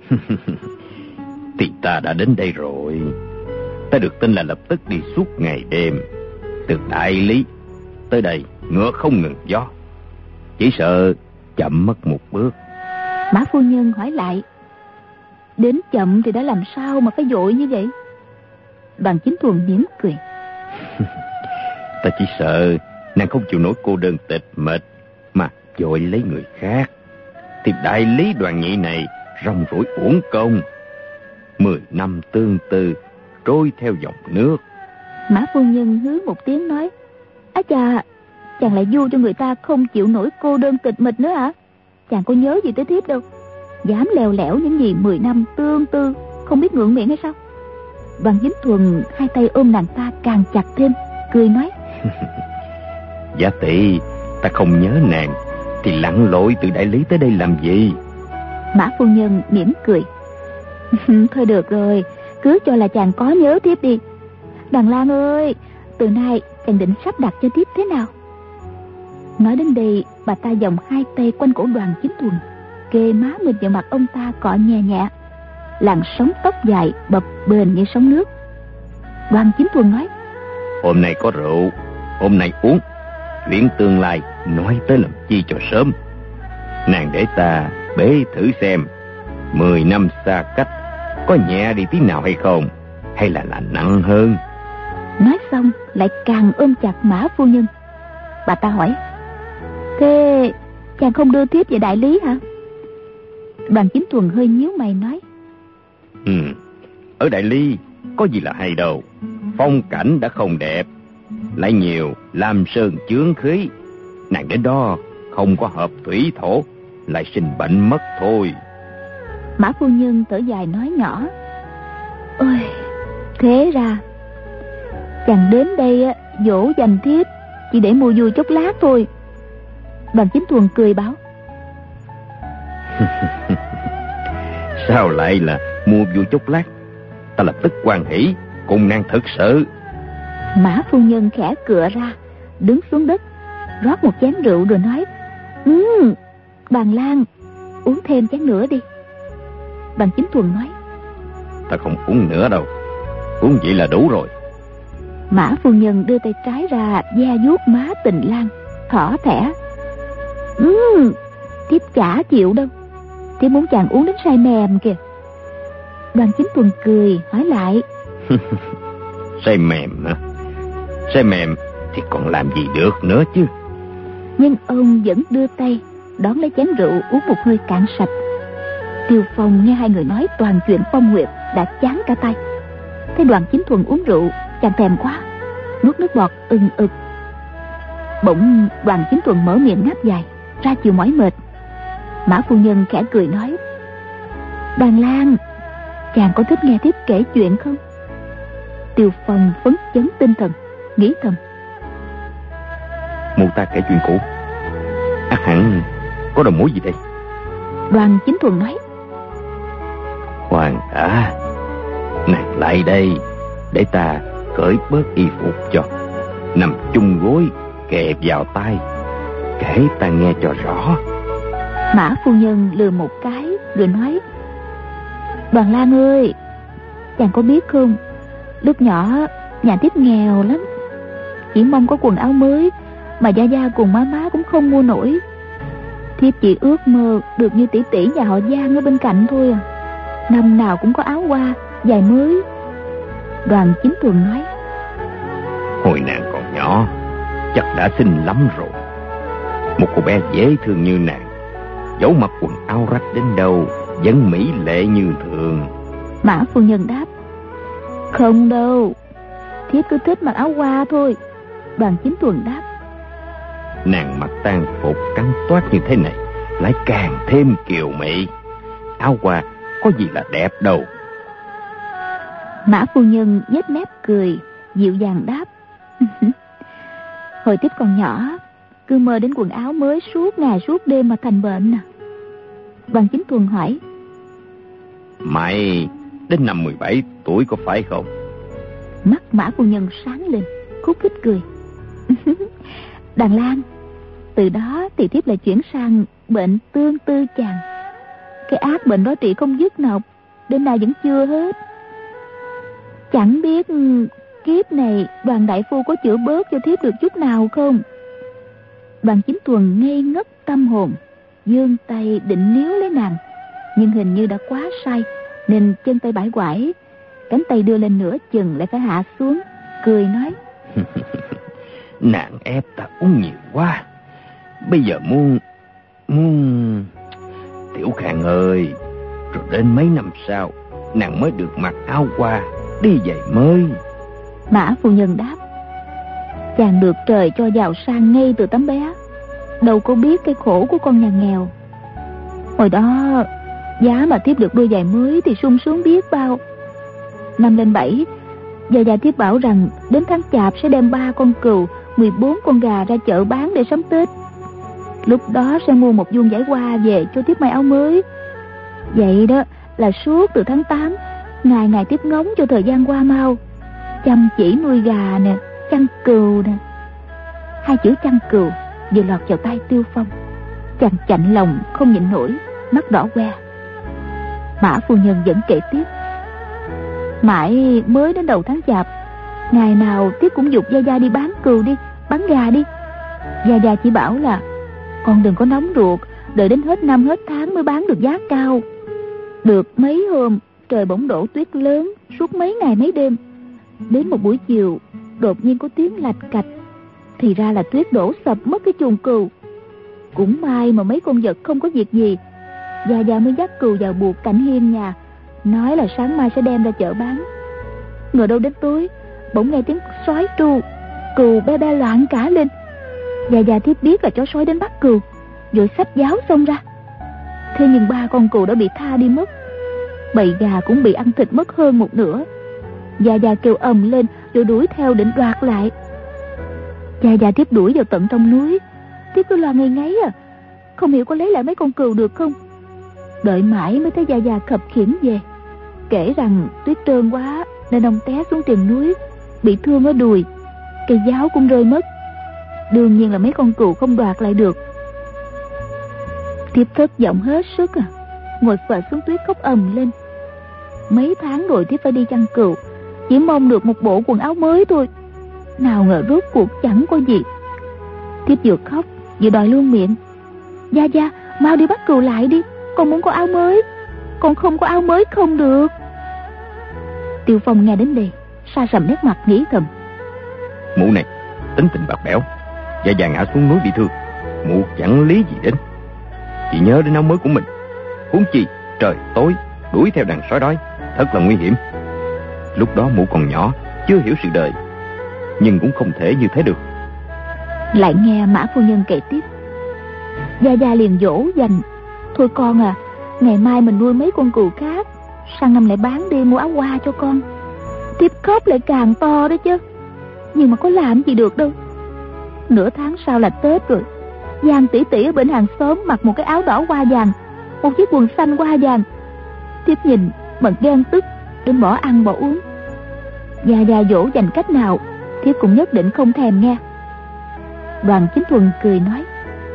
Thì ta đã đến đây rồi. Ta được tin là lập tức đi suốt ngày đêm, từ Đại Lý tới đây ngựa không ngừng gió, chỉ sợ chậm mất một bước. Mã phu nhân hỏi lại: Đến chậm thì đã làm sao mà phải vội như vậy? Đoàn Chính Thuần mỉm cười: Ta chỉ sợ nàng không chịu nổi cô đơn tịch mịch mà vội lấy người khác, thì Đại Lý Đoàn Nhị này rong rủi uổng công. 10 năm tương tư trôi theo dòng nước. Mã phu nhân hứ một tiếng nói: Á chà, chàng lại du cho người ta không chịu nổi cô đơn tịch mịch nữa hả? Chàng có nhớ gì tới thiếp đâu, dám lèo lẻo những gì 10 năm tương tư, không biết ngượng miệng hay sao? Đoàn Chính Thuần hai tay ôm nàng ta càng chặt thêm, cười nói: Giả tỷ ta không nhớ nàng thì lặn lội từ Đại Lý tới đây làm gì? Mã phu nhân mỉm cười: Thôi được rồi, cứ cho là chàng có nhớ thiếp đi. Đàn Lang ơi, từ nay chàng định sắp đặt cho thiếp thế nào? Nói đến đây, bà ta vòng hai tay quanh cổ Đoàn Chính Thuần, kê má mình vào mặt ông ta cọ nhẹ nhẹ. Làn sóng tóc dài bập bềnh như sóng nước. Đoàn Chính Thuần nói: Hôm nay có rượu, hôm nay uống, chuyện tương lai nói tới làm chi cho sớm. Nàng để ta bế thử xem 10 năm xa cách có nhẹ đi tí nào hay không, hay là nặng hơn. Nói xong lại càng ôm chặt Mã phu nhân. Bà ta hỏi: Thế chàng không đưa thiếp về Đại Lý hả? Đoàn Chính Thuần hơi nhíu mày nói: Ở Đại Lý có gì là hay đâu. Phong cảnh đã không đẹp, lại nhiều lam sơn chướng khí. Nàng đến đó không có hợp thủy thổ, lại sinh bệnh mất thôi. Mã phu nhân thở dài nói nhỏ: Ôi, thế ra chàng đến đây dỗ dành thiếp chỉ để mua vui chốc lát thôi. Đoàn Chính Thuần cười bảo: Sao lại là mua vui chốc lát? Ta lập tức hoan hỉ cùng nàng thật sự. Mã phu nhân khẽ cựa ra, đứng xuống đất, rót một chén rượu rồi nói: Đoàn Lang, uống thêm chén nữa đi. Đoàn Chính Thuần nói: Ta không uống nữa đâu, uống vậy là đủ rồi. Mã phu nhân đưa tay trái ra da vuốt má Tình Lang, thỏ thẻ: Thiếp chả chịu đâu, thiếp muốn chàng uống đến say mềm kìa. Đoàn Chính Thuần cười hỏi lại: Say mềm hả? Say mềm thì còn làm gì được nữa chứ? Nhưng ông vẫn đưa tay đón lấy chén rượu uống một hơi cạn sạch. Tiêu Phong nghe hai người nói toàn chuyện phong nguyệt đã chán cả tay. Thấy Đoàn Chính Thuần uống rượu, chàng thèm quá, nuốt nước bọt ừng ực. Bỗng Đoàn Chính Thuần mở miệng ngáp dài, ra chiều mỏi mệt. Mã phu nhân khẽ cười nói: Đoàn Lang, chàng có thích nghe thiếp kể chuyện không? Tiêu Phong phấn chấn tinh thần, nghĩ thầm: Mụ ta kể chuyện cũ, ắt hẳn có đầu mối gì đây? Đoàn Chính Thuần nói: Hoàng à, nàng lại đây, để ta cởi bớt y phục cho. Nằm chung gối kề vào tai, kể ta nghe cho rõ. Mã phu nhân lừa một cái rồi nói: Đoàn Lang ơi, chàng có biết không, lúc nhỏ nhà thiếp nghèo lắm, chỉ mong có quần áo mới mà gia gia cùng má má cũng không mua nổi. Thiếp chỉ ước mơ được như tỷ tỷ nhà họ Giang ở bên cạnh thôi à. Năm nào cũng có áo hoa giày mới. Đoàn Chính Thuần nói: Hồi nàng còn nhỏ chắc đã xinh lắm rồi. Một cô bé dễ thương như nàng, dẫu mặc quần áo rách đến đâu vẫn mỹ lệ như thường. Mã phu nhân đáp: Không đâu, thiếp cứ thích mặc áo hoa thôi. Đoàn Chính Thuần đáp: Nàng mặc tang phục trắng toát như thế này lại càng thêm kiều mỹ. Áo hoa có gì là đẹp đâu. Mã phu nhân nhếch mép cười, dịu dàng đáp: Hồi thiếp còn nhỏ, cứ mơ đến quần áo mới suốt ngày suốt đêm mà thành bệnh à. Đoàn Chính Thuần hỏi: Mày đến năm 17 tuổi có phải không? Mắt Mã phu nhân sáng lên, khúc khích cười: Đàn Lang, từ đó thì thiếp lại chuyển sang bệnh tương tư chàng. Cái ác bệnh đó trị không dứt nào, đến nay vẫn chưa hết. Chẳng biết kiếp này Đoàn đại phu có chữa bớt cho thiếp được chút nào không? Đoàn Chính Thuần ngây ngất tâm hồn, giương tay định níu lấy nàng, nhưng hình như đã quá say nên chân tay bãi quải, cánh tay đưa lên nửa chừng lại phải hạ xuống, cười nói: Nàng ép ta uống nhiều quá, bây giờ muốn Tiểu Khang ơi, rồi đến mấy năm sau nàng mới được mặc áo hoa, đi giày mới. Mã phu nhân đáp: Chàng được trời cho giàu sang ngay từ tấm bé, đâu có biết cái khổ của con nhà nghèo. Hồi đó giá mà thiếp được đôi giày mới thì sung sướng biết bao. Năm lên 7, gia thiếp bảo rằng đến tháng Chạp sẽ đem 3 con cừu, 14 con gà ra chợ bán để sắm Tết. Lúc đó sẽ mua một vuông vải hoa về cho thiếp may áo mới. Vậy đó là suốt từ tháng 8, ngày ngày thiếp ngóng cho thời gian qua mau, chăm chỉ nuôi gà nè, chăn cừu nè. 2 chữ chăn cừu vừa lọt vào tay Tiêu Phong, chàng chạnh lòng không nhịn nổi, mắt đỏ que. Mã phu nhân vẫn kể tiếp: Mãi mới đến đầu tháng Chạp, ngày nào thiếp cũng giục gia đi bán cừu đi, bán gà đi. Gia chỉ bảo là con đừng có nóng ruột, đợi đến hết năm hết tháng mới bán được giá cao. Được mấy hôm trời bỗng đổ tuyết lớn suốt mấy ngày mấy đêm. Đến một buổi chiều đột nhiên có tiếng lạch cạch, thì ra là tuyết đổ sập mất cái chuồng cừu. Cũng may mà mấy con vật không có việc gì. Gia mới dắt cừu vào buộc cạnh hiên nhà, nói là sáng mai sẽ đem ra chợ bán. Ngờ đâu đến tối bỗng nghe tiếng sói tru, cừu be be loạn cả lên. Gia thiếp biết là chó sói đến bắt cừu, vội xách giáo xông ra. Thế nhưng 3 con cừu đã bị tha đi mất, bầy gà cũng bị ăn thịt mất hơn một nửa. Gia kêu ầm lên rồi đuổi theo định đoạt lại. Gia thiếp đuổi vào tận trong núi, thiếp cứ lo ngây ngáy à, không hiểu có lấy lại mấy con cừu được không. Đợi mãi mới thấy Gia khập khiễng về, kể rằng tuyết trơn quá nên ông té xuống triền núi, bị thương ở đùi, cây giáo cũng rơi mất. Đương nhiên là mấy con cừu không đoạt lại được. Thiếp thất vọng hết sức à, ngồi phệt xuống tuyết khóc ầm lên. Mấy tháng rồi thiếp phải đi chăn cừu, chỉ mong được một bộ quần áo mới thôi. Nào ngờ rốt cuộc chẳng có gì. Thiếp vừa khóc vừa đòi luôn miệng: Gia mau đi bắt cừu lại đi, con muốn có áo mới, con không có áo mới không được. Tiêu Phong nghe đến đây sa sầm nét mặt, nghĩ thầm: Mụ này tính tình bạc bẽo, Gia ngã xuống núi bị thương, mụ chẳng lý gì đến, chỉ nhớ đến áo mới của mình. Huống chi trời tối đuổi theo đàn sói đói, thật là nguy hiểm. Lúc đó mụ còn nhỏ, chưa hiểu sự đời, nhưng cũng không thể như thế được. Lại nghe Mã phu nhân kể tiếp: Gia liền dỗ dành: Thôi con à, ngày mai mình nuôi mấy con cừu khác, sang năm lại bán đi mua áo hoa cho con. Thiếp khóc lại càng to đó chứ. Nhưng mà có làm gì được đâu. Nửa tháng sau là Tết rồi. Giang tỷ tỷ ở bên hàng xóm mặc một cái áo đỏ hoa vàng, một chiếc quần xanh hoa vàng. Thiếp nhìn mà ghen tức đến bỏ ăn bỏ uống. Gia Gia dỗ dành cách nào thiếp cũng nhất định không thèm nghe. Đoàn Chính Thuần cười nói: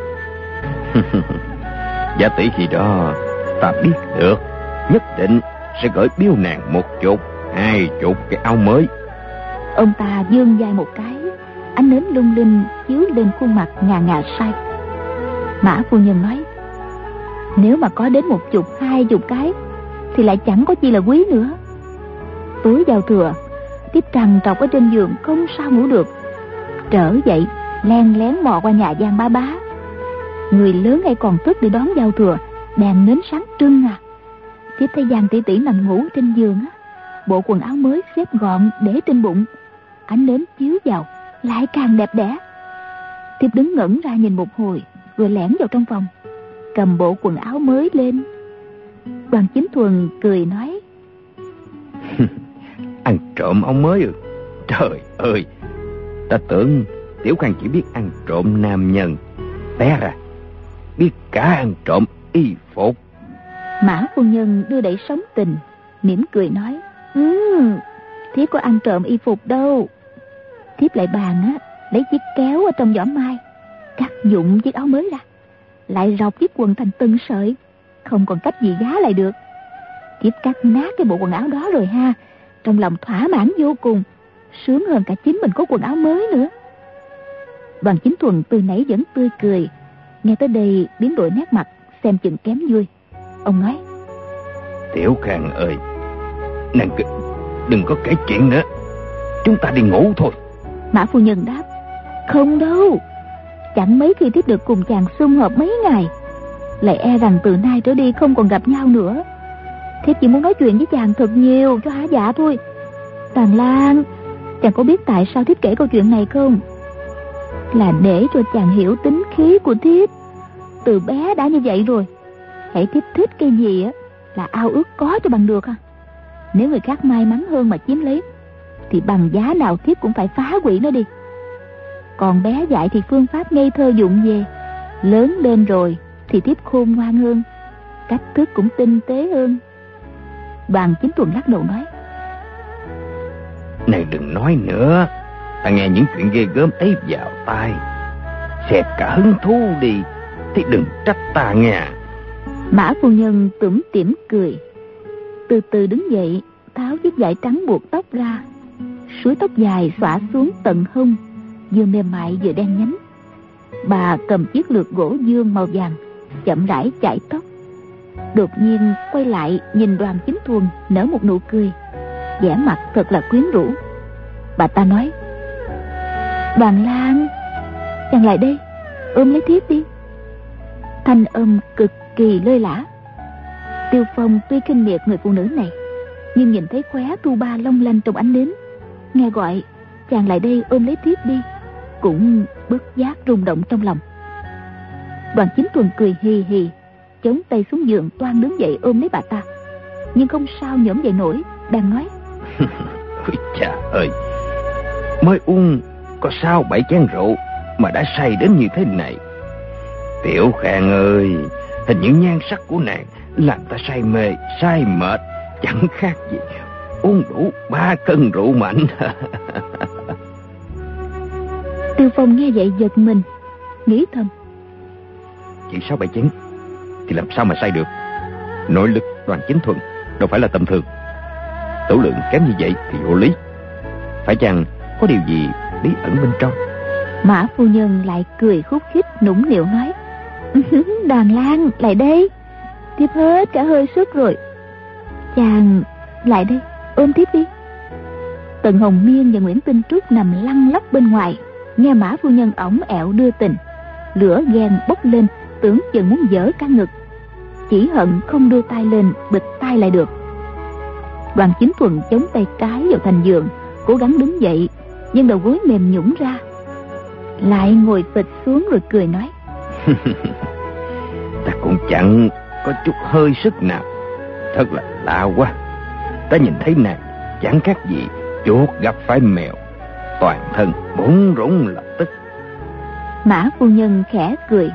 Giả tỷ khi đó ta biết được, nhất định sẽ gửi biếu nàng 10, 20 cái áo mới. Ông ta giương vai một cái, ánh nến lung linh chiếu lên khuôn mặt ngà ngà say. Mã phu nhân nói: Nếu mà có đến 10, 20 cái thì lại chẳng có chi là quý nữa. Tối giao thừa, Thiếp trằn trọc ở trên giường không sao ngủ được. Trở dậy len lén mò qua nhà Giang bá bá. Người lớn hay còn thức để đón giao thừa, đèn nến sáng trưng à. Thiếp thấy Giang tỷ tỷ nằm ngủ trên giường á, bộ quần áo mới xếp gọn để trên bụng, ánh nến chiếu vào lại càng đẹp đẽ. Thiếp đứng ngẩn ra nhìn một hồi, rồi lẻn vào trong phòng, cầm bộ quần áo mới lên. Đoàn Chính Thuần cười nói: Ăn trộm áo mới ư? Trời ơi, ta tưởng Tiểu Khang chỉ biết ăn trộm nam nhân, té ra biết cả ăn trộm y phục. Mã phu nhân đưa đẩy sống tình, mỉm cười nói: Thiếp có ăn trộm y phục đâu. Thiếp lại bàn á, lấy chiếc kéo ở trong giỏ mai, cắt dụng chiếc áo mới ra, lại rọc chiếc quần thành từng sợi, không còn cách gì giá lại được. Thiếp cắt nát cái bộ quần áo đó rồi ha, trong lòng thỏa mãn vô cùng, sướng hơn cả chính mình có quần áo mới nữa. Đoàn Chính Thuần từ nãy vẫn tươi cười, nghe tới đây biến đổi nét mặt, xem chừng kém vui. Ông nói: Tiểu Khang ơi, nàng đừng có kể chuyện nữa, chúng ta đi ngủ thôi. Mã phu nhân đáp: Không đâu, chẳng mấy khi Thiếp được cùng chàng sum họp mấy ngày, lại e rằng từ nay trở đi không còn gặp nhau nữa. Thiếp chỉ muốn nói chuyện với chàng thật nhiều cho hả dạ thôi. Tàng Lan, chàng có biết tại sao Thiếp kể câu chuyện này không? Là để cho chàng hiểu tính khí của Thiếp. Từ bé đã như vậy rồi, hãy Thiếp thích cái gì á là ao ước có cho bằng được à. Nếu người khác may mắn hơn mà chiếm lấy thì bằng giá nào Thiếp cũng phải phá hủy nó đi. Còn bé dại thì phương pháp ngây thơ dụng về, lớn lên rồi thì Thiếp khôn ngoan hơn, cách thức cũng tinh tế hơn. Đoàn Chính Thuần lắc đầu nói: Này đừng nói nữa, ta nghe những chuyện ghê gớm ấy vào tai, xẹt cả hứng thú đi, thì đừng trách ta nghe. Mã phu nhân tủm tỉm cười, từ từ đứng dậy, tháo chiếc vải trắng buộc tóc ra, suối tóc dài xõa xuống tận hông, vừa mềm mại vừa đen nhánh. Bà cầm chiếc lược gỗ dương màu vàng, chậm rãi chải tóc. Đột nhiên quay lại nhìn Đoàn Chính Thuần, nở một nụ cười, vẻ mặt thật là quyến rũ. Bà ta nói: Đoàn Lan, chàng lại đây, ôm lấy Thiếp đi. Thanh âm cực kỳ lơi lả. Tiêu Phong tuy khinh miệt người phụ nữ này, nhưng nhìn thấy khóe tu ba long lanh trong ánh nến, nghe gọi chàng lại đây ôm lấy Thiếp đi, cũng bất giác rung động trong lòng. Đoàn Chính Thuần cười hì hì, chống tay xuống giường toan đứng dậy ôm lấy bà ta, nhưng không sao nhổm dậy nổi, đang nói: Ôi chà ơi, mới uống có 6-7 chén rượu mà đã say đến như thế này. Tiểu Khang ơi, hình như nhan sắc của nàng làm ta say mê, say mệt, chẳng khác gì uống đủ 3 cân rượu mạnh. Tiêu Phong nghe vậy giật mình, nghĩ thầm: Chỉ 6-7 chén thì làm sao mà say được. Nội lực Đoàn Chính Thuần đâu phải là tầm thường, tửu lượng kém như vậy thì vô lý. Phải chăng có điều gì bí ẩn bên trong? Mã phu nhân lại cười khúc khích nũng nịu nói: Đoàn Lan lại đây, Thiếp hết cả hơi sức rồi, chàng lại đây ôm Thiếp đi. Tần Hồng Miên và Nguyễn Tinh Trúc nằm lăn lóc bên ngoài, nghe Mã phu nhân ỏng ẹo đưa tình, lửa ghen bốc lên, tưởng chừng muốn vỡ cả ngực, chỉ hận không đưa tay lên bịt tay lại được. Đoàn Chính Thuần chống tay trái vào thành giường, cố gắng đứng dậy, nhưng đầu gối mềm nhũn ra, lại ngồi phịch xuống rồi cười nói: Ta cũng chẳng có chút hơi sức nào, thật là lạ quá. Ta nhìn thấy nàng chẳng khác gì chuột gặp phải mèo, toàn thân bủn rủn lập tức. Mã phu nhân khẽ cười.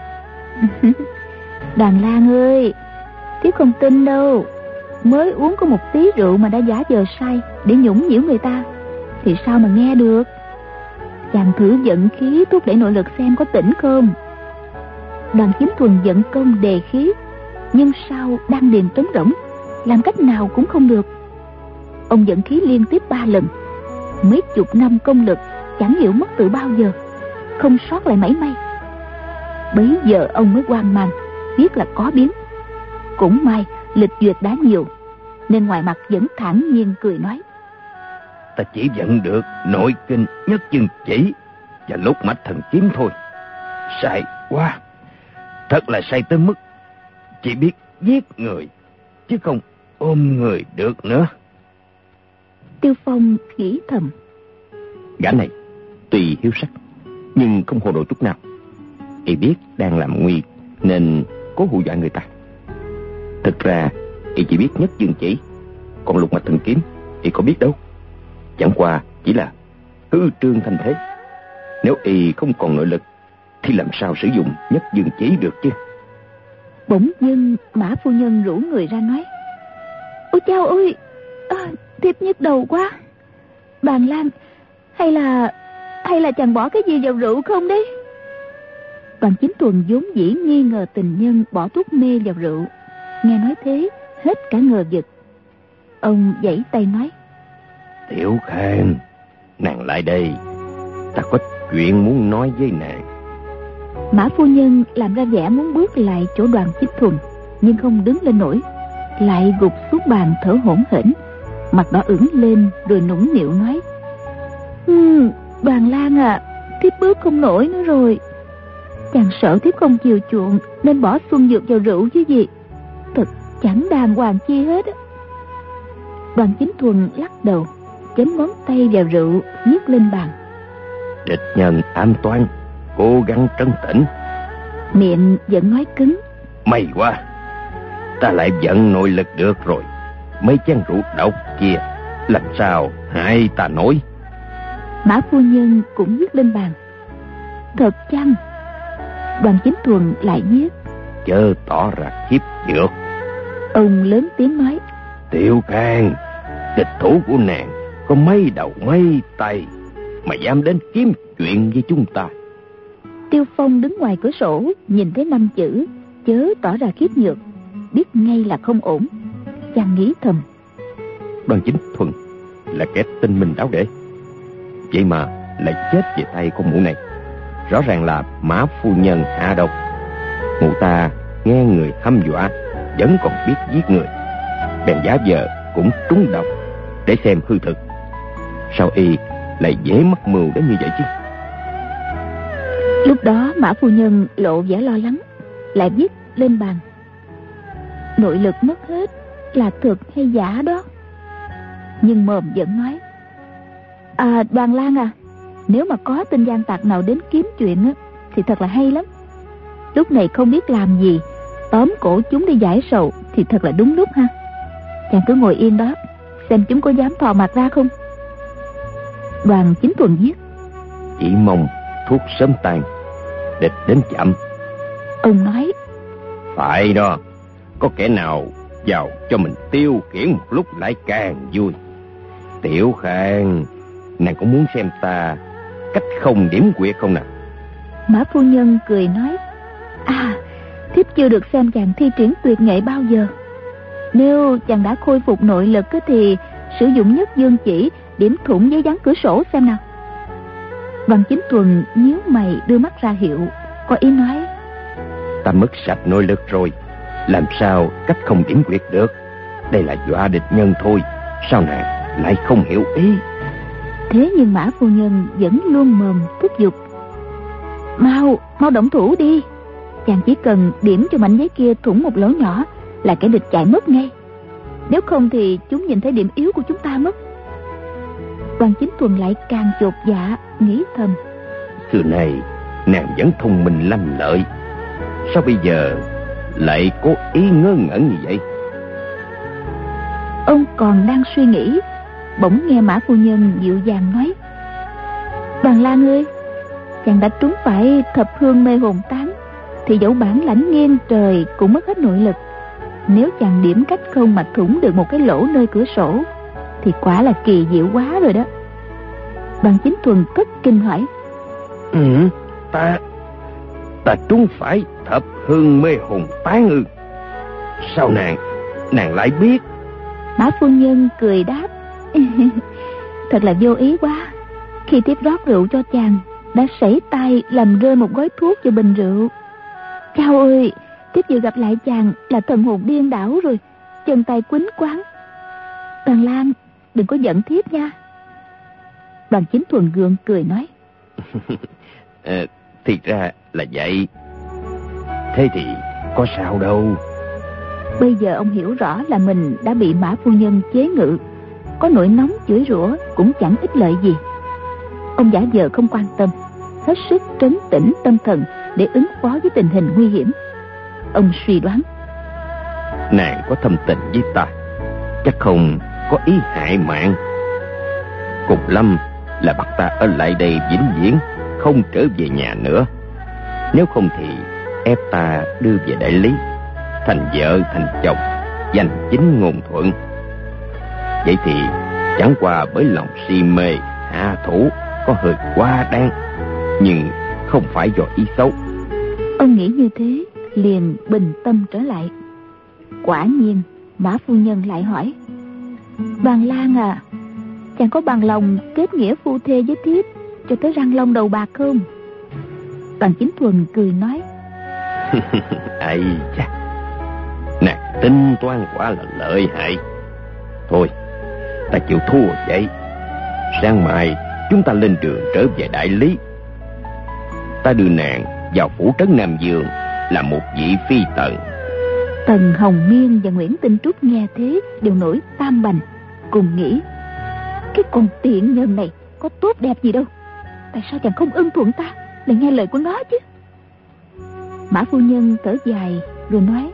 Đàn Lan ơi, thiếp không tin đâu. Mới uống có một tí rượu mà đã giả vờ say để nhũng nhiễu người ta, thì sao mà nghe được. Chàng thử vận khí thúc đẩy nội lực xem có tỉnh không. Đoàn Chính Thuần vận công đề khí, nhưng sao đan điền trống rỗng, làm cách nào cũng không được. Ông vận khí liên tiếp 3 lần, mấy chục năm công lực chẳng hiểu mất từ bao giờ, không sót lại mảy may. Bấy giờ ông mới hoang mang, biết là có biến. Cũng may lịch duyệt đã nhiều, nên ngoài mặt vẫn thản nhiên cười nói: Ta chỉ vận được nội kinh nhất dương chỉ và lúc mạch thần kiếm thôi. Sai quá, thật là say tới mức chỉ biết giết người chứ không ôm người được nữa. Tiêu Phong nghĩ thầm: Gã này tuy hiếu sắc nhưng không hồ đồ chút nào. Y biết đang làm nguy nên cố hù dọa người ta. Thực ra Y chỉ biết nhất dương chỉ, còn lục mạch thần kiếm Y có biết đâu. Chẳng qua chỉ là hư trương thanh thế. Nếu Y không còn nội lực thì làm sao sử dụng nhất dương chỉ được chứ. Bỗng dưng Mã phu nhân rủ người ra nói: Ôi chao ơi, thiếp nhức đầu quá. Bàn Lan, hay là chàng bỏ cái gì vào rượu không đấy? Đoàn Chính Thuần vốn dĩ nghi ngờ tình nhân bỏ thuốc mê vào rượu, nghe nói thế hết cả ngờ vực. Ông giãy tay nói: Tiểu Khang, nàng lại đây, ta có chuyện muốn nói với nàng. Mã phu nhân làm ra vẻ muốn bước lại chỗ Đoàn Chính Thuần, nhưng không đứng lên nổi, lại gục xuống bàn thở hổn hển, mặt đỏ ửng lên rồi nũng nịu nói: Đoàn Lan à, thiếp bước không nổi nữa rồi. Chàng sợ thiếp không chiều chuộng nên bỏ xuân dược vào rượu chứ gì. Thật chẳng đàng hoàng chi hết. Đoàn Chính Thuần lắc đầu, chém ngón tay vào rượu, nhét lên bàn: Địch nhân ám toán, cố gắng trấn tĩnh. Miệng vẫn nói cứng: May quá, ta lại vận nội lực được rồi. Mấy chén rượu độc kia làm sao hại ta nổi. Mã phu nhân cũng viết lên bàn: Thật chăng? Đoàn Chính Thuần lại viết: Chớ tỏ ra khiếp dược. Ông lớn tiếng nói: Tiểu Khang, địch thủ của nàng có mấy đầu mấy tay mà dám đến kiếm chuyện với chúng ta. Tiêu Phong đứng ngoài cửa sổ nhìn thấy 5 chữ chớ tỏ ra khiếp nhược, biết ngay là không ổn. Chàng nghĩ thầm: Đoàn Chính Thuần là kẻ tinh minh đáo để, vậy mà lại chết về tay con mụ này. Rõ ràng là Mã phu nhân hạ độc. Mụ ta nghe người hăm dọa vẫn còn biết giết người, bèn giả vờ cũng trúng độc để xem hư thực. Sao Y lại dễ mắc mưu đến như vậy chứ? Lúc đó Mã phu nhân lộ vẻ lo lắng, lại viết lên bàn: Nội lực mất hết là thực hay giả đó? Nhưng mồm vẫn nói: Đoàn Lan à, nếu mà có tên gian tặc nào đến kiếm chuyện á, thì thật là hay lắm. Lúc này không biết làm gì, tóm cổ chúng đi giải sầu thì thật là đúng lúc ha. Chàng cứ ngồi yên đó, xem chúng có dám thò mặt ra không. Đoàn Chính Thuần viết: Chỉ mong thuốc sớm tan, địch đến chậm. Ông nói: Phải đó, có kẻ nào vào cho mình tiêu khiển một lúc lại càng vui. Tiểu Khang, nàng có muốn xem ta cách không điểm quyệt không nào? Mã phu nhân cười nói: Thiếp chưa được xem chàng thi triển tuyệt nghệ bao giờ. Nếu chàng đã khôi phục nội lực thì sử dụng nhất dương chỉ điểm thủng giấy dán cửa sổ xem nào. Đoàn Chính Thuần nhíu mày đưa mắt ra hiệu, có ý nói: Ta mất sạch nội lực rồi, làm sao cách không điểm quyệt được? Đây là dọa địch nhân thôi, sao nàng lại không hiểu ý? Thế nhưng Mã phu nhân vẫn luôn mồm thúc giục: Mau động thủ đi. Chàng chỉ cần điểm cho mảnh giấy kia thủng một lỗ nhỏ là kẻ địch chạy mất ngay. Nếu không thì chúng nhìn thấy điểm yếu của chúng ta mất. Đoàn Chính Thuần lại càng chột dạ, nghĩ thầm: Xưa này nàng vẫn thông minh lanh lợi, sao bây giờ lại có ý ngớ ngẩn như vậy? Ông còn đang suy nghĩ bỗng nghe Mã phu nhân dịu dàng nói: Đoàn Lang ơi, chàng đã trúng phải thập hương mê hồn tán, thì dẫu bản lãnh nghiêng trời cũng mất hết nội lực. Nếu chàng điểm cách không mà thủng được một cái lỗ nơi cửa sổ thì quả là kỳ diệu quá rồi đó. Đoàn Chính Thuần cất kinh hỏi: Ta trúng phải thập hương mê hồn tán ư? Sao nàng lại biết? Mã phu nhân cười đáp: Thật là vô ý quá. Khi tiếp rót rượu cho chàng, đã sẩy tay làm rơi một gói thuốc vào bình rượu. Chao ơi, tiếp vừa gặp lại chàng là thần hồn điên đảo rồi, chân tay quýnh quáng. Đoàn Lang, đừng có giận thiếp nha. Đoàn Chính Thuần gượng cười nói: Thì ra là vậy. Thế thì có sao đâu. Bây giờ ông hiểu rõ là mình đã bị Mã phu nhân chế ngự, có nỗi nóng chửi rủa cũng chẳng ích lợi gì. Ông giả vờ không quan tâm, hết sức trấn tĩnh tâm thần để ứng phó với tình hình nguy hiểm. Ông suy đoán: Nàng có thâm tình với ta, chắc không có ý hại mạng. Cùng lắm là bắt ta ở lại đây vĩnh viễn, không trở về nhà nữa. Nếu không thì ép ta đưa về đại lý, thành vợ thành chồng, danh chính ngôn thuận. Vậy thì chẳng qua bởi lòng si mê hạ thủ có hơi quá đáng, nhưng không phải do ý xấu. Ông nghĩ như thế liền bình tâm trở lại. Quả nhiên Mã phu nhân lại hỏi: Đoàn Lang à, chàng có bằng lòng kết nghĩa phu thê với thiếp cho tới răng long đầu bạc không? Đoàn Chính Thuần cười nói: Ây cha, nàng tính toán quá là lợi hại. Thôi, ta chịu thua vậy. Sáng mai chúng ta lên đường trở về đại lý. Ta đưa nàng vào phủ trấn Nam Dương là một vị phi tần. Tần Hồng Miên và Nguyễn Tinh Trúc nghe thế đều nổi tam bành, cùng nghĩ: Cái con tiện nhân này có tốt đẹp gì đâu, tại sao chàng không ưng thuận ta, lại nghe lời của nó chứ? Mã phu nhân thở dài rồi nói: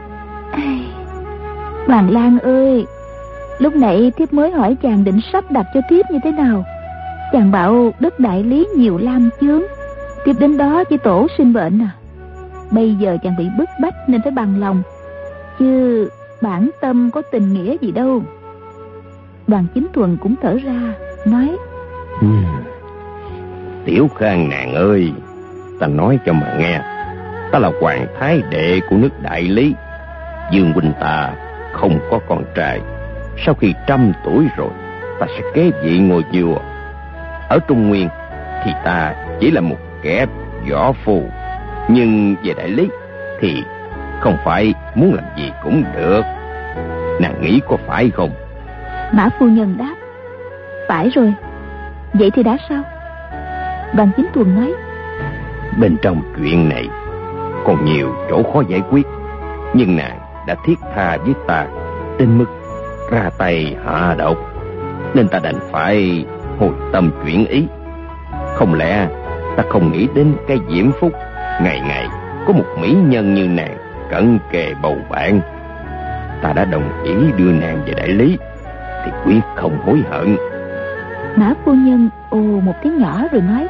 Đoàn Lang ơi, lúc nãy thiếp mới hỏi chàng định sắp đặt cho thiếp như thế nào. Chàng bảo đất đại lý nhiều lam chướng, thiếp đến đó chỉ tổ sinh bệnh à. Bây giờ chàng bị bức bách nên phải bằng lòng, chứ bản tâm có tình nghĩa gì đâu. Đoàn Chính Thuần cũng thở ra nói: Tiểu Khang nàng ơi, ta nói cho mà nghe. Ta là hoàng thái đệ của nước đại lý. Dương huynh ta không có con trai. Sau khi 100 tuổi rồi, ta sẽ kế vị ngôi vua. Ở Trung Nguyên thì ta chỉ là một kẻ võ phu, nhưng về đại lý thì không phải muốn làm gì cũng được. Nàng nghĩ có phải không? Mã phu nhân đáp: Phải rồi. Vậy thì đã sao? Đoàn Chính Thuần nói: Bên trong chuyện này còn nhiều chỗ khó giải quyết, nhưng nàng đã thiết tha với ta đến mức ra tay hạ độc, nên ta đành phải hồi tâm chuyển ý. Không lẽ ta không nghĩ đến cái diễm phúc ngày ngày có một mỹ nhân như nàng cận kề bầu bạn. Ta đã đồng ý đưa nàng về đại lý thì quyết không hối hận. Mã phu nhân ồ một tiếng nhỏ rồi nói: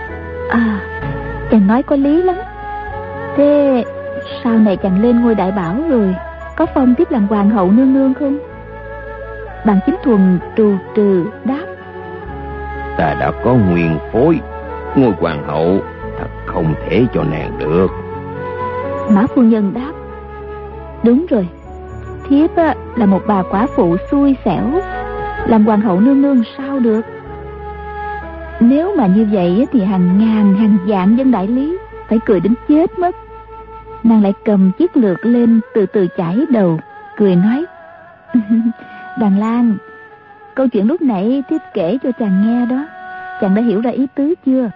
Chàng nói có lý lắm. Thế sau này chàng lên ngôi đại bảo rồi, có phong tiếp làm hoàng hậu nương nương không? Đoàn Chính Thuần trù trừ đáp: Ta đã có nguyên phối, ngôi hoàng hậu thật không thể cho nàng được. Mã phu nhân đáp: Đúng rồi, thiếp là một bà quả phụ xui xẻo, làm hoàng hậu nương nương sao được. Nếu mà như vậy thì hàng ngàn hàng vạn dân đại lý phải cười đến chết mất. Nàng lại cầm chiếc lược lên từ từ chải đầu, cười nói: Đoàn Lang, câu chuyện lúc nãy thiếp kể cho chàng nghe đó, chàng đã hiểu ra ý tứ chưa?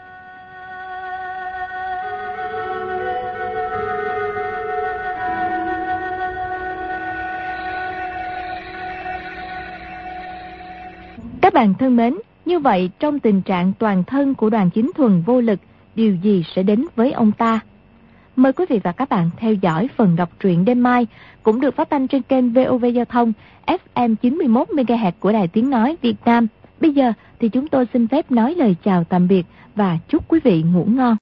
Các bạn thân mến, như vậy trong tình trạng toàn thân của Đoàn Chính Thuần vô lực, điều gì sẽ đến với ông ta? Mời quý vị và các bạn theo dõi phần đọc truyện đêm mai cũng được phát thanh trên kênh VOV Giao thông FM 91 MHz của Đài Tiếng nói Việt Nam. Bây giờ thì chúng tôi xin phép nói lời chào tạm biệt và chúc quý vị ngủ ngon.